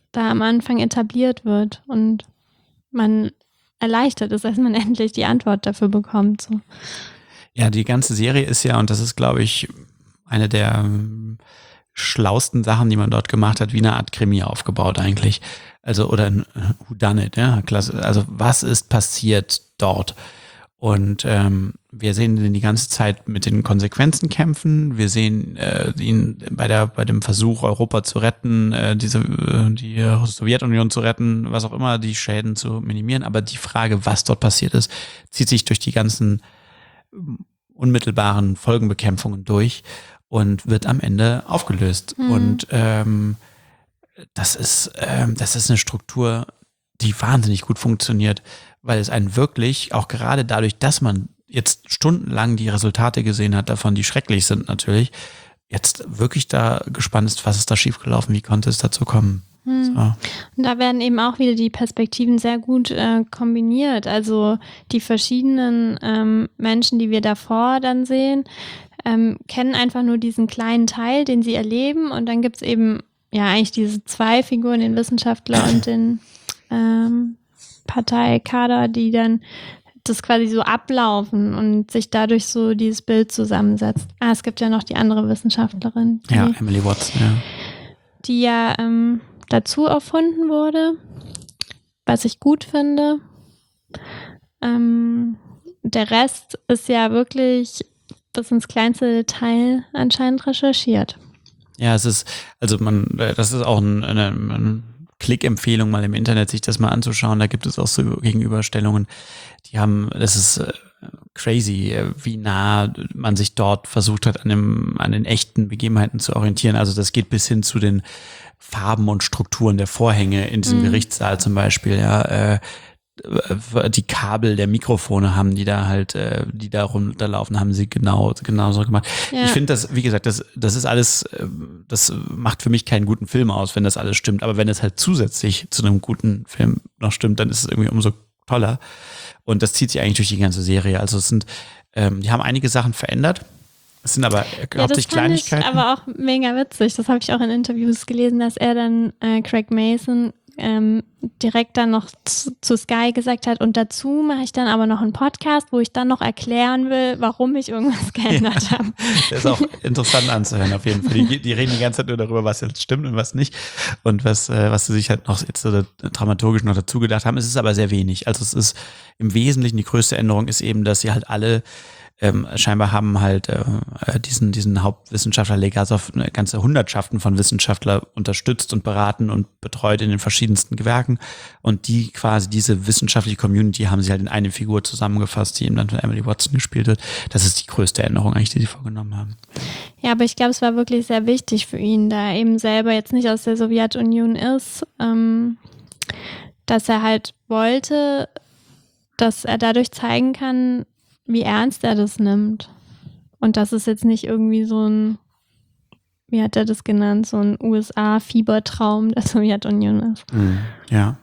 da am Anfang etabliert wird und man erleichtert ist, als man endlich die Antwort dafür bekommt. So. Ja, die ganze Serie ist ja, und das ist, glaube ich, eine der ähm, schlausten Sachen, die man dort gemacht hat, wie eine Art Krimi aufgebaut eigentlich. Also, oder ein Whodunit, ja, klasse. Also, was ist passiert dort? Und ähm, wir sehen ihn die ganze Zeit mit den Konsequenzen kämpfen. Wir sehen äh, ihn bei der bei dem Versuch, Europa zu retten, äh, diese äh, die Sowjetunion zu retten, was auch immer, die Schäden zu minimieren. Aber die Frage, was dort passiert ist, zieht sich durch die ganzen unmittelbaren Folgenbekämpfungen durch und wird am Ende aufgelöst. Mhm. Und ähm, das ist ähm, das ist eine Struktur, die wahnsinnig gut funktioniert, weil es einen wirklich, auch gerade dadurch, dass man jetzt stundenlang die Resultate gesehen hat davon, die schrecklich sind natürlich, jetzt wirklich da gespannt ist, was ist da schiefgelaufen, wie konnte es dazu kommen. Hm. So. Und da werden eben auch wieder die Perspektiven sehr gut äh, kombiniert. Also die verschiedenen ähm, Menschen, die wir davor dann sehen, ähm, kennen einfach nur diesen kleinen Teil, den sie erleben, und dann gibt es eben ja eigentlich diese zwei Figuren, den Wissenschaftler und den ähm, Parteikader, die dann das quasi so ablaufen und sich dadurch so dieses Bild zusammensetzt. Ah, es gibt ja noch die andere Wissenschaftlerin. Die, ja, Emily Watson, ja. Die ja ähm, dazu erfunden wurde, was ich gut finde. Ähm, der Rest ist ja wirklich bis ins kleinste Detail anscheinend recherchiert. Ja, es ist, also man, das ist auch ein, eine, eine Klickempfehlung, mal im Internet sich das mal anzuschauen. Da gibt es auch so Gegenüberstellungen, die haben, das ist äh, crazy, äh, wie nah man sich dort versucht hat, an, dem, an den echten Begebenheiten zu orientieren. Also das geht bis hin zu den Farben und Strukturen der Vorhänge in diesem mhm. Gerichtssaal zum Beispiel, ja, äh, die Kabel der Mikrofone haben, die da halt, äh, die da runterlaufen, haben sie genau genauso gemacht. Ja. Ich finde das, wie gesagt, das, das ist alles, das macht für mich keinen guten Film aus, wenn das alles stimmt. Aber wenn es halt zusätzlich zu einem guten Film noch stimmt, dann ist es irgendwie umso toller. Und das zieht sich eigentlich durch die ganze Serie. Also es sind, ähm, die haben einige Sachen verändert. Es sind aber ja, hauptsächlich Kleinigkeiten. Das fand ich aber auch mega witzig. Das habe ich auch in Interviews gelesen, dass er dann äh, Craig Mason Ähm, direkt dann noch zu, zu Sky gesagt hat, und dazu mache ich dann aber noch einen Podcast, wo ich dann noch erklären will, warum ich irgendwas geändert ja, habe. Das ist auch interessant anzuhören auf jeden Fall. Die, die reden die ganze Zeit nur darüber, was jetzt stimmt und was nicht und was, äh, was sie sich halt noch jetzt so dramaturgisch noch dazu gedacht haben. Es ist aber sehr wenig. Also es ist im Wesentlichen, die größte Änderung ist eben, dass sie halt alle Ähm, scheinbar haben halt äh, diesen diesen Hauptwissenschaftler Legasov eine ganze Hundertschaften von Wissenschaftlern unterstützt und beraten und betreut in den verschiedensten Gewerken, und die quasi diese wissenschaftliche Community haben sie halt in eine Figur zusammengefasst, die eben dann von Emily Watson gespielt wird. Das ist die größte Änderung eigentlich, die sie vorgenommen haben. Ja, aber ich glaube, es war wirklich sehr wichtig für ihn, da er eben selber jetzt nicht aus der Sowjetunion ist, ähm, dass er halt wollte, dass er dadurch zeigen kann, wie ernst er das nimmt. Und dass es jetzt nicht irgendwie so ein, wie hat er das genannt, so ein U S A-Fiebertraum der Sowjetunion ist. Ja.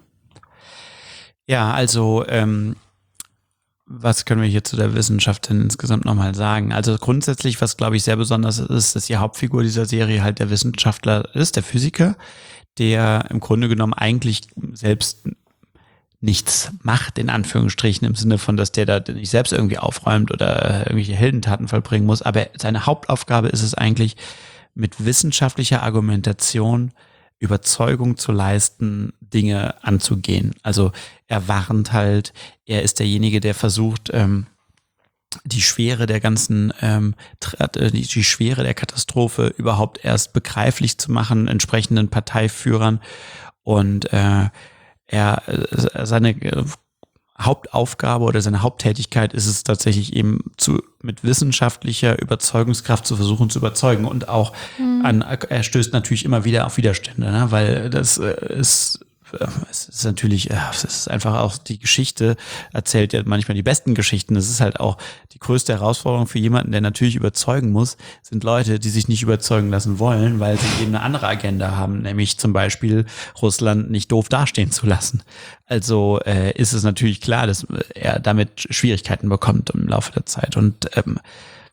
Ja, also ähm, was können wir hier zu der Wissenschaft denn insgesamt nochmal sagen? Also grundsätzlich, was glaube ich sehr besonders ist, dass die Hauptfigur dieser Serie halt der Wissenschaftler ist, der Physiker, der im Grunde genommen eigentlich selbst nichts macht, in Anführungsstrichen, im Sinne von, dass der da nicht selbst irgendwie aufräumt oder irgendwelche Heldentaten vollbringen muss. Aber seine Hauptaufgabe ist es eigentlich, mit wissenschaftlicher Argumentation Überzeugung zu leisten, Dinge anzugehen. Also er warnt halt, er ist derjenige, der versucht, ähm, die Schwere der ganzen, ähm, die, die Schwere der Katastrophe überhaupt erst begreiflich zu machen, entsprechenden Parteiführern, und äh, Er, seine Hauptaufgabe oder seine Haupttätigkeit ist es tatsächlich eben zu, mit wissenschaftlicher Überzeugungskraft zu versuchen zu überzeugen, und auch mhm. an, er stößt natürlich immer wieder auf Widerstände, ne? Weil das äh, ist, äh, es ist natürlich, äh, es ist einfach auch die Geschichte, erzählt ja manchmal die besten Geschichten. Das ist halt auch die größte Herausforderung für jemanden, der natürlich überzeugen muss, sind Leute, die sich nicht überzeugen lassen wollen, weil sie eben eine andere Agenda haben, nämlich zum Beispiel Russland nicht doof dastehen zu lassen. Also äh, ist es natürlich klar, dass er damit Schwierigkeiten bekommt im Laufe der Zeit. Und ähm,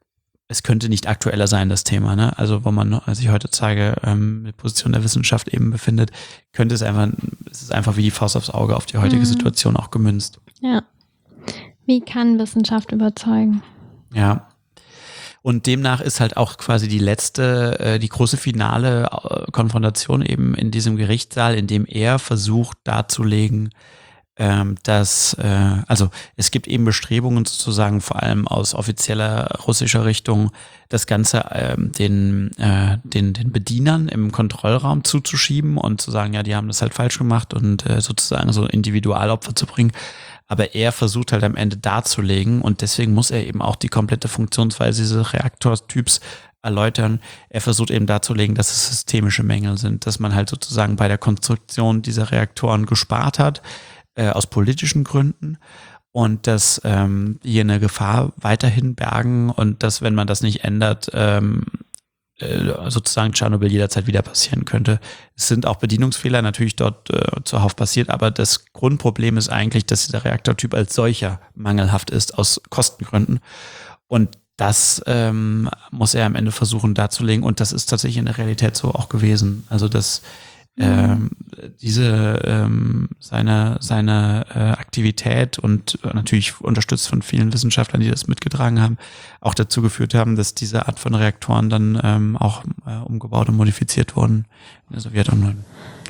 es könnte nicht aktueller sein, das Thema, ne? Also wo man sich heutzutage ähm, mit Position der Wissenschaft eben befindet, könnte es einfach, es ist einfach wie die Faust aufs Auge auf die heutige mhm. Situation auch gemünzt. Ja. Wie kann Wissenschaft überzeugen? Ja. Und demnach ist halt auch quasi die letzte, äh, die große finale äh, Konfrontation eben in diesem Gerichtssaal, in dem er versucht darzulegen, ähm, dass, äh, also es gibt eben Bestrebungen sozusagen vor allem aus offizieller russischer Richtung, das Ganze ähm, den, äh, den, den Bedienern im Kontrollraum zuzuschieben und zu sagen, ja, die haben das halt falsch gemacht und äh, sozusagen so Individualopfer zu bringen. Aber er versucht halt am Ende darzulegen und deswegen muss er eben auch die komplette Funktionsweise dieses Reaktortyps erläutern. Er versucht eben darzulegen, dass es systemische Mängel sind, dass man halt sozusagen bei der Konstruktion dieser Reaktoren gespart hat, äh, aus politischen Gründen und dass ähm, hier eine Gefahr weiterhin bergen und dass, wenn man das nicht ändert, ähm, sozusagen Tschernobyl jederzeit wieder passieren könnte. Es sind auch Bedienungsfehler natürlich dort äh, zuhauf passiert, aber das Grundproblem ist eigentlich, dass dieser Reaktortyp als solcher mangelhaft ist aus Kostengründen. Und das ähm, muss er am Ende versuchen darzulegen und das ist tatsächlich in der Realität so auch gewesen. Also dass ähm, diese ähm, seine seine äh, Aktivität und äh, natürlich unterstützt von vielen Wissenschaftlern, die das mitgetragen haben, auch dazu geführt haben, dass diese Art von Reaktoren dann ähm, auch äh, umgebaut und modifiziert wurden in der Sowjetunion.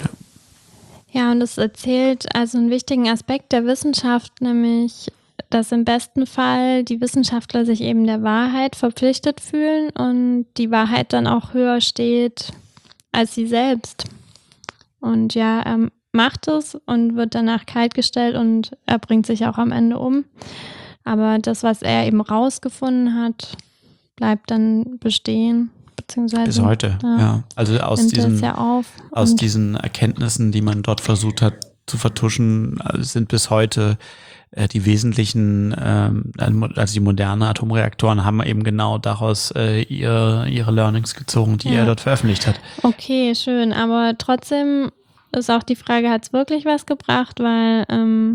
Ja. Ja, und es erzählt also einen wichtigen Aspekt der Wissenschaft, nämlich, dass im besten Fall die Wissenschaftler sich eben der Wahrheit verpflichtet fühlen und die Wahrheit dann auch höher steht als sie selbst. Und ja, er macht es und wird danach kaltgestellt und er bringt sich auch am Ende um. Aber das, was er eben rausgefunden hat, bleibt dann bestehen. Beziehungsweise, bis heute, ja. ja. Also aus diesen, ja auf aus diesen Erkenntnissen, die man dort versucht hat zu vertuschen, sind bis heute äh, die wesentlichen, ähm, also die modernen Atomreaktoren haben eben genau daraus äh, ihre, ihre Learnings gezogen, die ja. er dort veröffentlicht hat. Okay, schön. Aber trotzdem ist auch die Frage, hat es wirklich was gebracht? Weil ähm,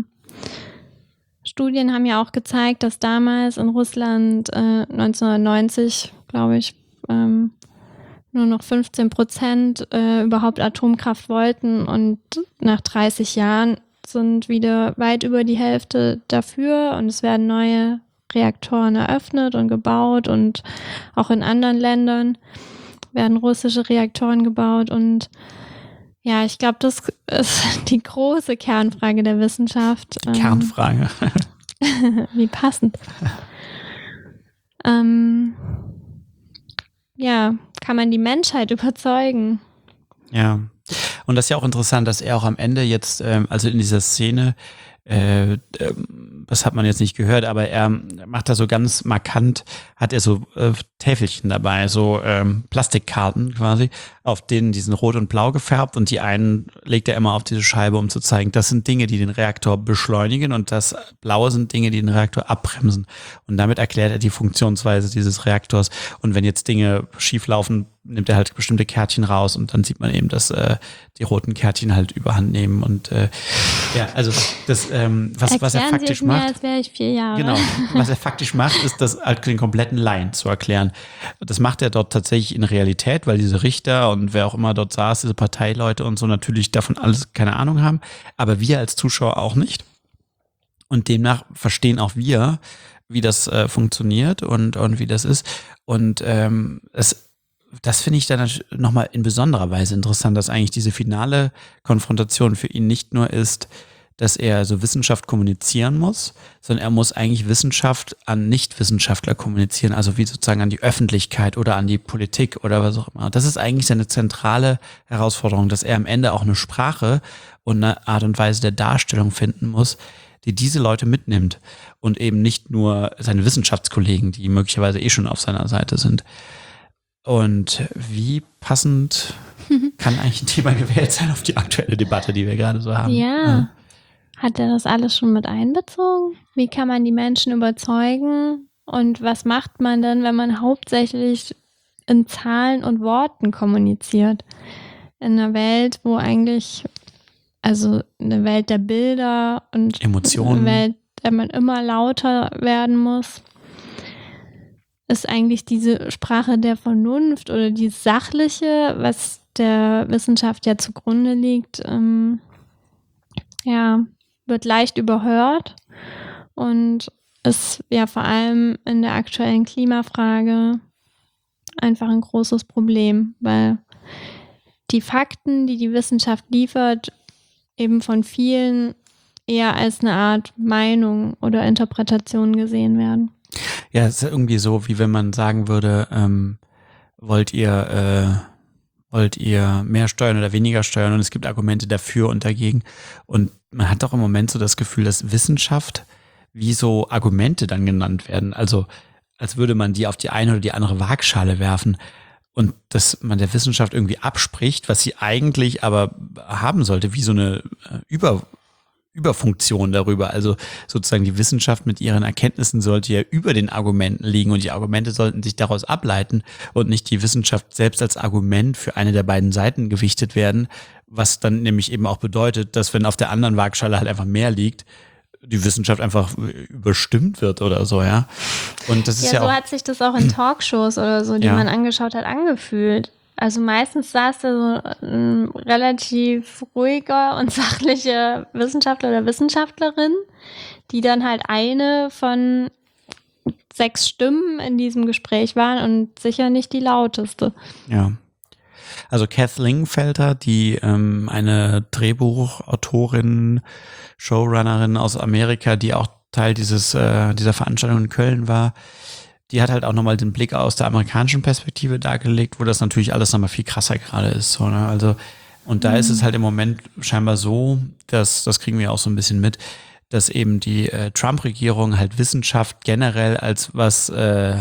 Studien haben ja auch gezeigt, dass damals in Russland äh, neunzehnhundertneunzig, glaube ich, ähm, nur noch fünfzehn Prozent äh, überhaupt Atomkraft wollten und nach dreißig Jahren sind wieder weit über die Hälfte dafür und es werden neue Reaktoren eröffnet und gebaut und auch in anderen Ländern werden russische Reaktoren gebaut und ja, ich glaube, das ist die große Kernfrage der Wissenschaft. Die Kernfrage. Wie passend. ähm, ja, kann man die Menschheit überzeugen? Ja, und das ist ja auch interessant, dass er auch am Ende jetzt, ähm, also in dieser Szene, äh, äh, das hat man jetzt nicht gehört, aber er macht da so ganz markant, hat er so äh, Täfelchen dabei, so ähm, Plastikkarten quasi, auf denen die sind rot und blau gefärbt und die einen legt er immer auf diese Scheibe, um zu zeigen, das sind Dinge, die den Reaktor beschleunigen und das Blaue sind Dinge, die den Reaktor abbremsen. Und damit erklärt er die Funktionsweise dieses Reaktors. Und wenn jetzt Dinge schief laufen, nimmt er halt bestimmte Kärtchen raus und dann sieht man eben, dass äh, die roten Kärtchen halt überhand nehmen und äh, ja, also das, ähm, was, was er faktisch macht. Mir, als wäre ich vier Jahre. Genau, was er faktisch macht, ist das halt den kompletten Laien zu erklären. Das macht er dort tatsächlich in Realität, weil diese Richter und wer auch immer dort saß, diese Parteileute und so natürlich davon alles keine Ahnung haben, aber wir als Zuschauer auch nicht. Und demnach verstehen auch wir, wie das äh, funktioniert und, und wie das ist. Und ähm, es das finde ich dann nochmal in besonderer Weise interessant, dass eigentlich diese finale Konfrontation für ihn nicht nur ist, dass er so Wissenschaft kommunizieren muss, sondern er muss eigentlich Wissenschaft an Nichtwissenschaftler kommunizieren, also wie sozusagen an die Öffentlichkeit oder an die Politik oder was auch immer. Das ist eigentlich seine zentrale Herausforderung, dass er am Ende auch eine Sprache und eine Art und Weise der Darstellung finden muss, die diese Leute mitnimmt und eben nicht nur seine Wissenschaftskollegen, die möglicherweise eh schon auf seiner Seite sind. Und wie passend kann eigentlich ein Thema gewählt sein auf die aktuelle Debatte, die wir gerade so haben? Ja. ja. Hat er das alles schon mit einbezogen? Wie kann man die Menschen überzeugen? Und was macht man denn, wenn man hauptsächlich in Zahlen und Worten kommuniziert? In einer Welt, wo eigentlich, also eine Welt der Bilder und Emotionen. Eine Welt, der man immer lauter werden muss. ist eigentlich diese Sprache der Vernunft oder die sachliche, was der Wissenschaft ja zugrunde liegt, ähm, ja, wird leicht überhört und ist ja vor allem in der aktuellen Klimafrage einfach ein großes Problem, weil die Fakten, die die Wissenschaft liefert, eben von vielen eher als eine Art Meinung oder Interpretation gesehen werden. Ja, es ist irgendwie so, wie wenn man sagen würde, ähm, wollt ihr, äh, wollt ihr mehr steuern oder weniger steuern, und es gibt Argumente dafür und dagegen. Und man hat doch im Moment so das Gefühl, dass Wissenschaft wie so Argumente dann genannt werden. Also als würde man die auf die eine oder die andere Waagschale werfen. Und dass man der Wissenschaft irgendwie abspricht, was sie eigentlich aber haben sollte, wie so eine äh, Über Überfunktion darüber. Also sozusagen die Wissenschaft mit ihren Erkenntnissen sollte ja über den Argumenten liegen und die Argumente sollten sich daraus ableiten und nicht die Wissenschaft selbst als Argument für eine der beiden Seiten gewichtet werden, was dann nämlich eben auch bedeutet, dass wenn auf der anderen Waagschale halt einfach mehr liegt, die Wissenschaft einfach überstimmt wird oder so, ja. Und das ist ja, ja so auch, hat sich das auch in Talkshows oder so, die Ja. man angeschaut hat, angefühlt. Also meistens saß da so ein relativ ruhiger und sachlicher Wissenschaftler oder Wissenschaftlerin, die dann halt eine von sechs Stimmen in diesem Gespräch waren und sicher nicht die lauteste. ja. Also Kath Lingfelter, die ähm, eine Drehbuchautorin, Showrunnerin aus Amerika, die auch Teil dieses äh, dieser Veranstaltung in Köln war, die hat halt auch nochmal den Blick aus der amerikanischen Perspektive dargelegt, wo das natürlich alles nochmal viel krasser gerade ist. So, ne? Also, und da mhm. ist es halt im Moment scheinbar so, dass, das kriegen wir auch so ein bisschen mit, dass eben die äh, Trump-Regierung halt Wissenschaft generell als was äh,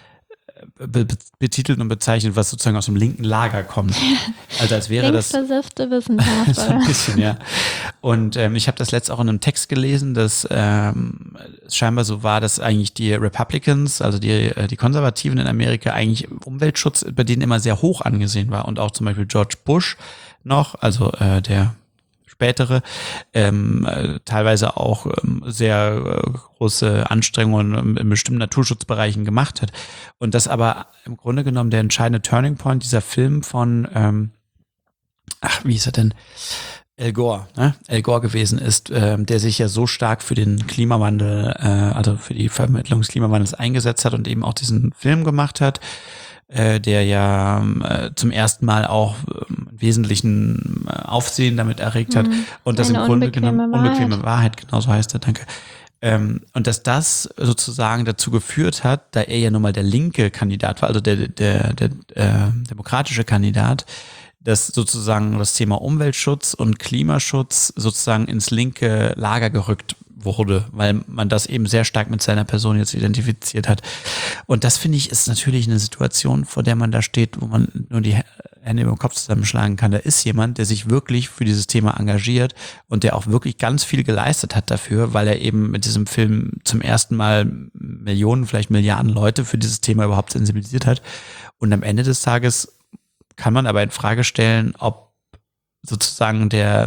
be- betitelt und bezeichnet, was sozusagen aus dem linken Lager kommt. Also als wäre das linksversiffte Wissenschaft, so ein oder? bisschen, ja. Und ähm, ich habe das letzte auch in einem Text gelesen, dass ähm, es scheinbar so war, dass eigentlich die Republicans, also die, äh, die Konservativen in Amerika, eigentlich Umweltschutz bei denen immer sehr hoch angesehen war. Und auch zum Beispiel George Bush noch, also äh, der spätere, ähm, äh, teilweise auch ähm, sehr äh, große Anstrengungen in bestimmten Naturschutzbereichen gemacht hat. Und das aber im Grunde genommen der entscheidende Turning Point, dieser Film von, ähm, ach, wie ist er denn? Al Gore, ne? Al Gore gewesen ist, ähm, der sich ja so stark für den Klimawandel, äh, also für die Vermittlung des Klimawandels eingesetzt hat und eben auch diesen Film gemacht hat, äh, der ja äh, zum ersten Mal auch ähm, im Wesentlichen äh, Aufsehen damit erregt hat. Mhm. Und das Eine im Grunde unbequeme genommen Wahrheit. unbequeme Wahrheit, genau so heißt er, danke. Ähm, und dass das sozusagen dazu geführt hat, da er ja nun mal der linke Kandidat war, also der, der, der, der äh, demokratische Kandidat, dass sozusagen das Thema Umweltschutz und Klimaschutz sozusagen ins linke Lager gerückt wurde, weil man das eben sehr stark mit seiner Person jetzt identifiziert hat. Und das, finde ich, ist natürlich eine Situation, vor der man da steht, wo man nur die Hände über den Kopf zusammenschlagen kann. Da ist jemand, der sich wirklich für dieses Thema engagiert und der auch wirklich ganz viel geleistet hat dafür, weil er eben mit diesem Film zum ersten Mal Millionen, vielleicht Milliarden Leute für dieses Thema überhaupt sensibilisiert hat. Und am Ende des Tages kann man aber in Frage stellen, ob sozusagen der,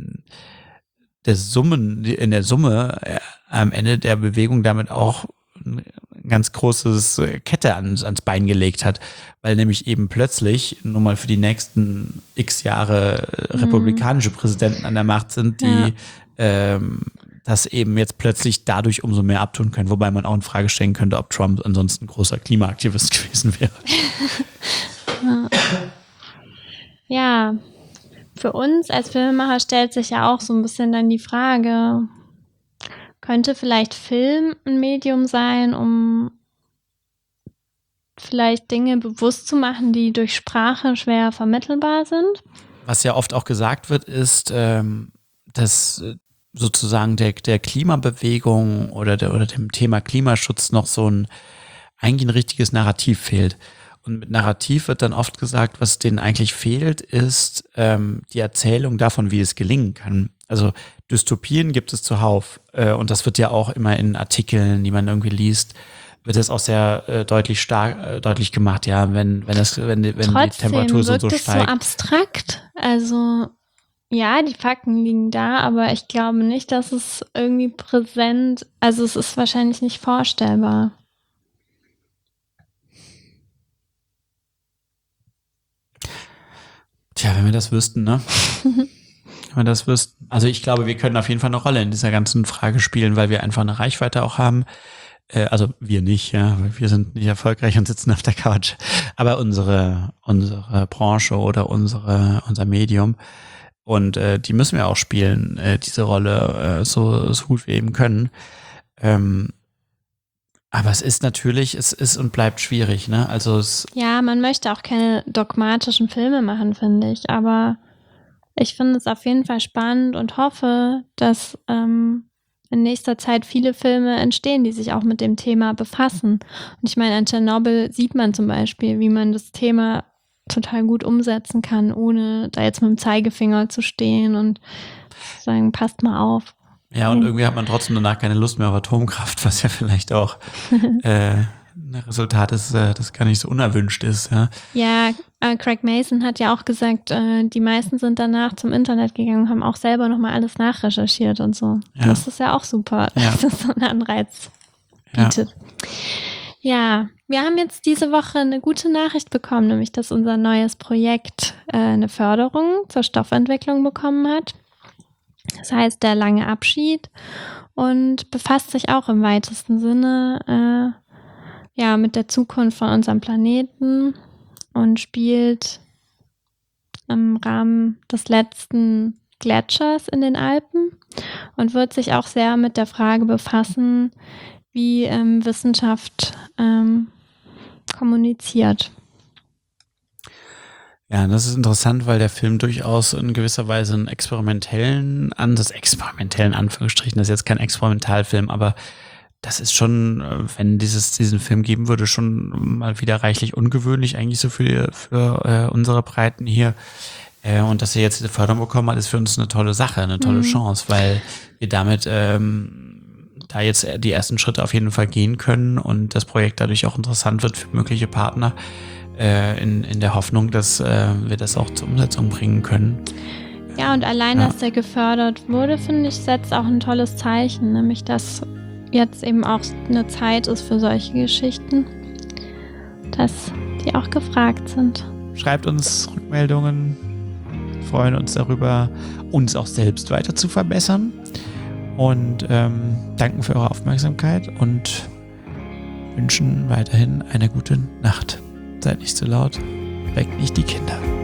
der Summen, in der Summe äh, am Ende der Bewegung damit auch ein ganz großes Kette ans, ans Bein gelegt hat, weil nämlich eben plötzlich nur mal für die nächsten x Jahre mhm. republikanische Präsidenten an der Macht sind, die ja. ähm, das eben jetzt plötzlich dadurch umso mehr abtun können, wobei man auch in Frage stellen könnte, ob Trump ansonsten großer Klimaaktivist gewesen wäre. Ja, für uns als Filmemacher stellt sich ja auch so ein bisschen dann die Frage, könnte vielleicht Film ein Medium sein, um vielleicht Dinge bewusst zu machen, die durch Sprache schwer vermittelbar sind? Was ja oft auch gesagt wird, ist, ähm, dass sozusagen der, der Klimabewegung oder, der, oder dem Thema Klimaschutz noch so ein eigentlich ein richtiges Narrativ fehlt. Und mit Narrativ wird dann oft gesagt, was denen eigentlich fehlt, ist ähm, die Erzählung davon, wie es gelingen kann. Also Dystopien gibt es zuhauf. Äh, und das wird ja auch immer in Artikeln, die man irgendwie liest, wird das auch sehr äh, deutlich stark äh, deutlich gemacht. Ja, wenn wenn das wenn, wenn Trotzdem die Temperatur so, so wirkt es steigt. so abstrakt. Also ja, die Fakten liegen da, aber ich glaube nicht, dass es irgendwie präsent. Also es ist wahrscheinlich nicht vorstellbar. Tja, wenn wir das wüssten, ne? Wenn wir das wüssten. Also ich glaube, wir können auf jeden Fall eine Rolle in dieser ganzen Frage spielen, weil wir einfach eine Reichweite auch haben. Äh, also wir nicht, ja, weil wir sind nicht erfolgreich und sitzen auf der Couch. Aber unsere unsere Branche oder unsere unser Medium. Und äh, die müssen wir auch spielen, äh, diese Rolle, äh, so, so gut wir eben können. Ähm, aber es ist natürlich, es ist und bleibt schwierig, ne? Also es Ja, man möchte auch keine dogmatischen Filme machen, finde ich. Aber ich finde es auf jeden Fall spannend und hoffe, dass ähm, in nächster Zeit viele Filme entstehen, die sich auch mit dem Thema befassen. Und ich meine, an Tschernobyl sieht man zum Beispiel, wie man das Thema total gut umsetzen kann, ohne da jetzt mit dem Zeigefinger zu stehen und sagen, passt mal auf. Ja, und irgendwie hat man trotzdem danach keine Lust mehr auf Atomkraft, was ja vielleicht auch äh, ein Resultat ist, äh, das gar nicht so unerwünscht ist. Ja, ja äh, Craig Mason hat ja auch gesagt, äh, die meisten sind danach zum Internet gegangen und haben auch selber nochmal alles nachrecherchiert und so. Ja. Das ist ja auch super, Ja. dass das so einen Anreiz bietet. Ja. ja, wir haben jetzt diese Woche eine gute Nachricht bekommen, nämlich dass unser neues Projekt äh, eine Förderung zur Stoffentwicklung bekommen hat. Das heißt, der lange Abschied und befasst sich auch im weitesten Sinne äh, ja, mit der Zukunft von unserem Planeten und spielt im Rahmen des letzten Gletschers in den Alpen und wird sich auch sehr mit der Frage befassen, wie ähm, Wissenschaft ähm, kommuniziert. Ja, das ist interessant, weil der Film durchaus in gewisser Weise einen experimentellen Ansatz, experimentellen Anführungsstrichen, das ist jetzt kein Experimentalfilm, aber das ist schon, wenn dieses diesen Film geben würde, schon mal wieder reichlich ungewöhnlich eigentlich so für, für äh, unsere Breiten hier. Äh, und dass er jetzt diese Förderung bekommen hat, ist für uns eine tolle Sache, eine tolle mhm. Chance, weil wir damit ähm, da jetzt die ersten Schritte auf jeden Fall gehen können und das Projekt dadurch auch interessant wird für mögliche Partner. In, in der Hoffnung, dass äh, wir das auch zur Umsetzung bringen können. Ja, und allein, ja. dass der gefördert wurde, finde ich, setzt auch ein tolles Zeichen, nämlich dass jetzt eben auch eine Zeit ist für solche Geschichten, dass die auch gefragt sind. Schreibt uns Rückmeldungen, freuen uns darüber, uns auch selbst weiter zu verbessern und ähm, danken für eure Aufmerksamkeit und wünschen weiterhin eine gute Nacht. Seid nicht zu laut, weckt nicht die Kinder.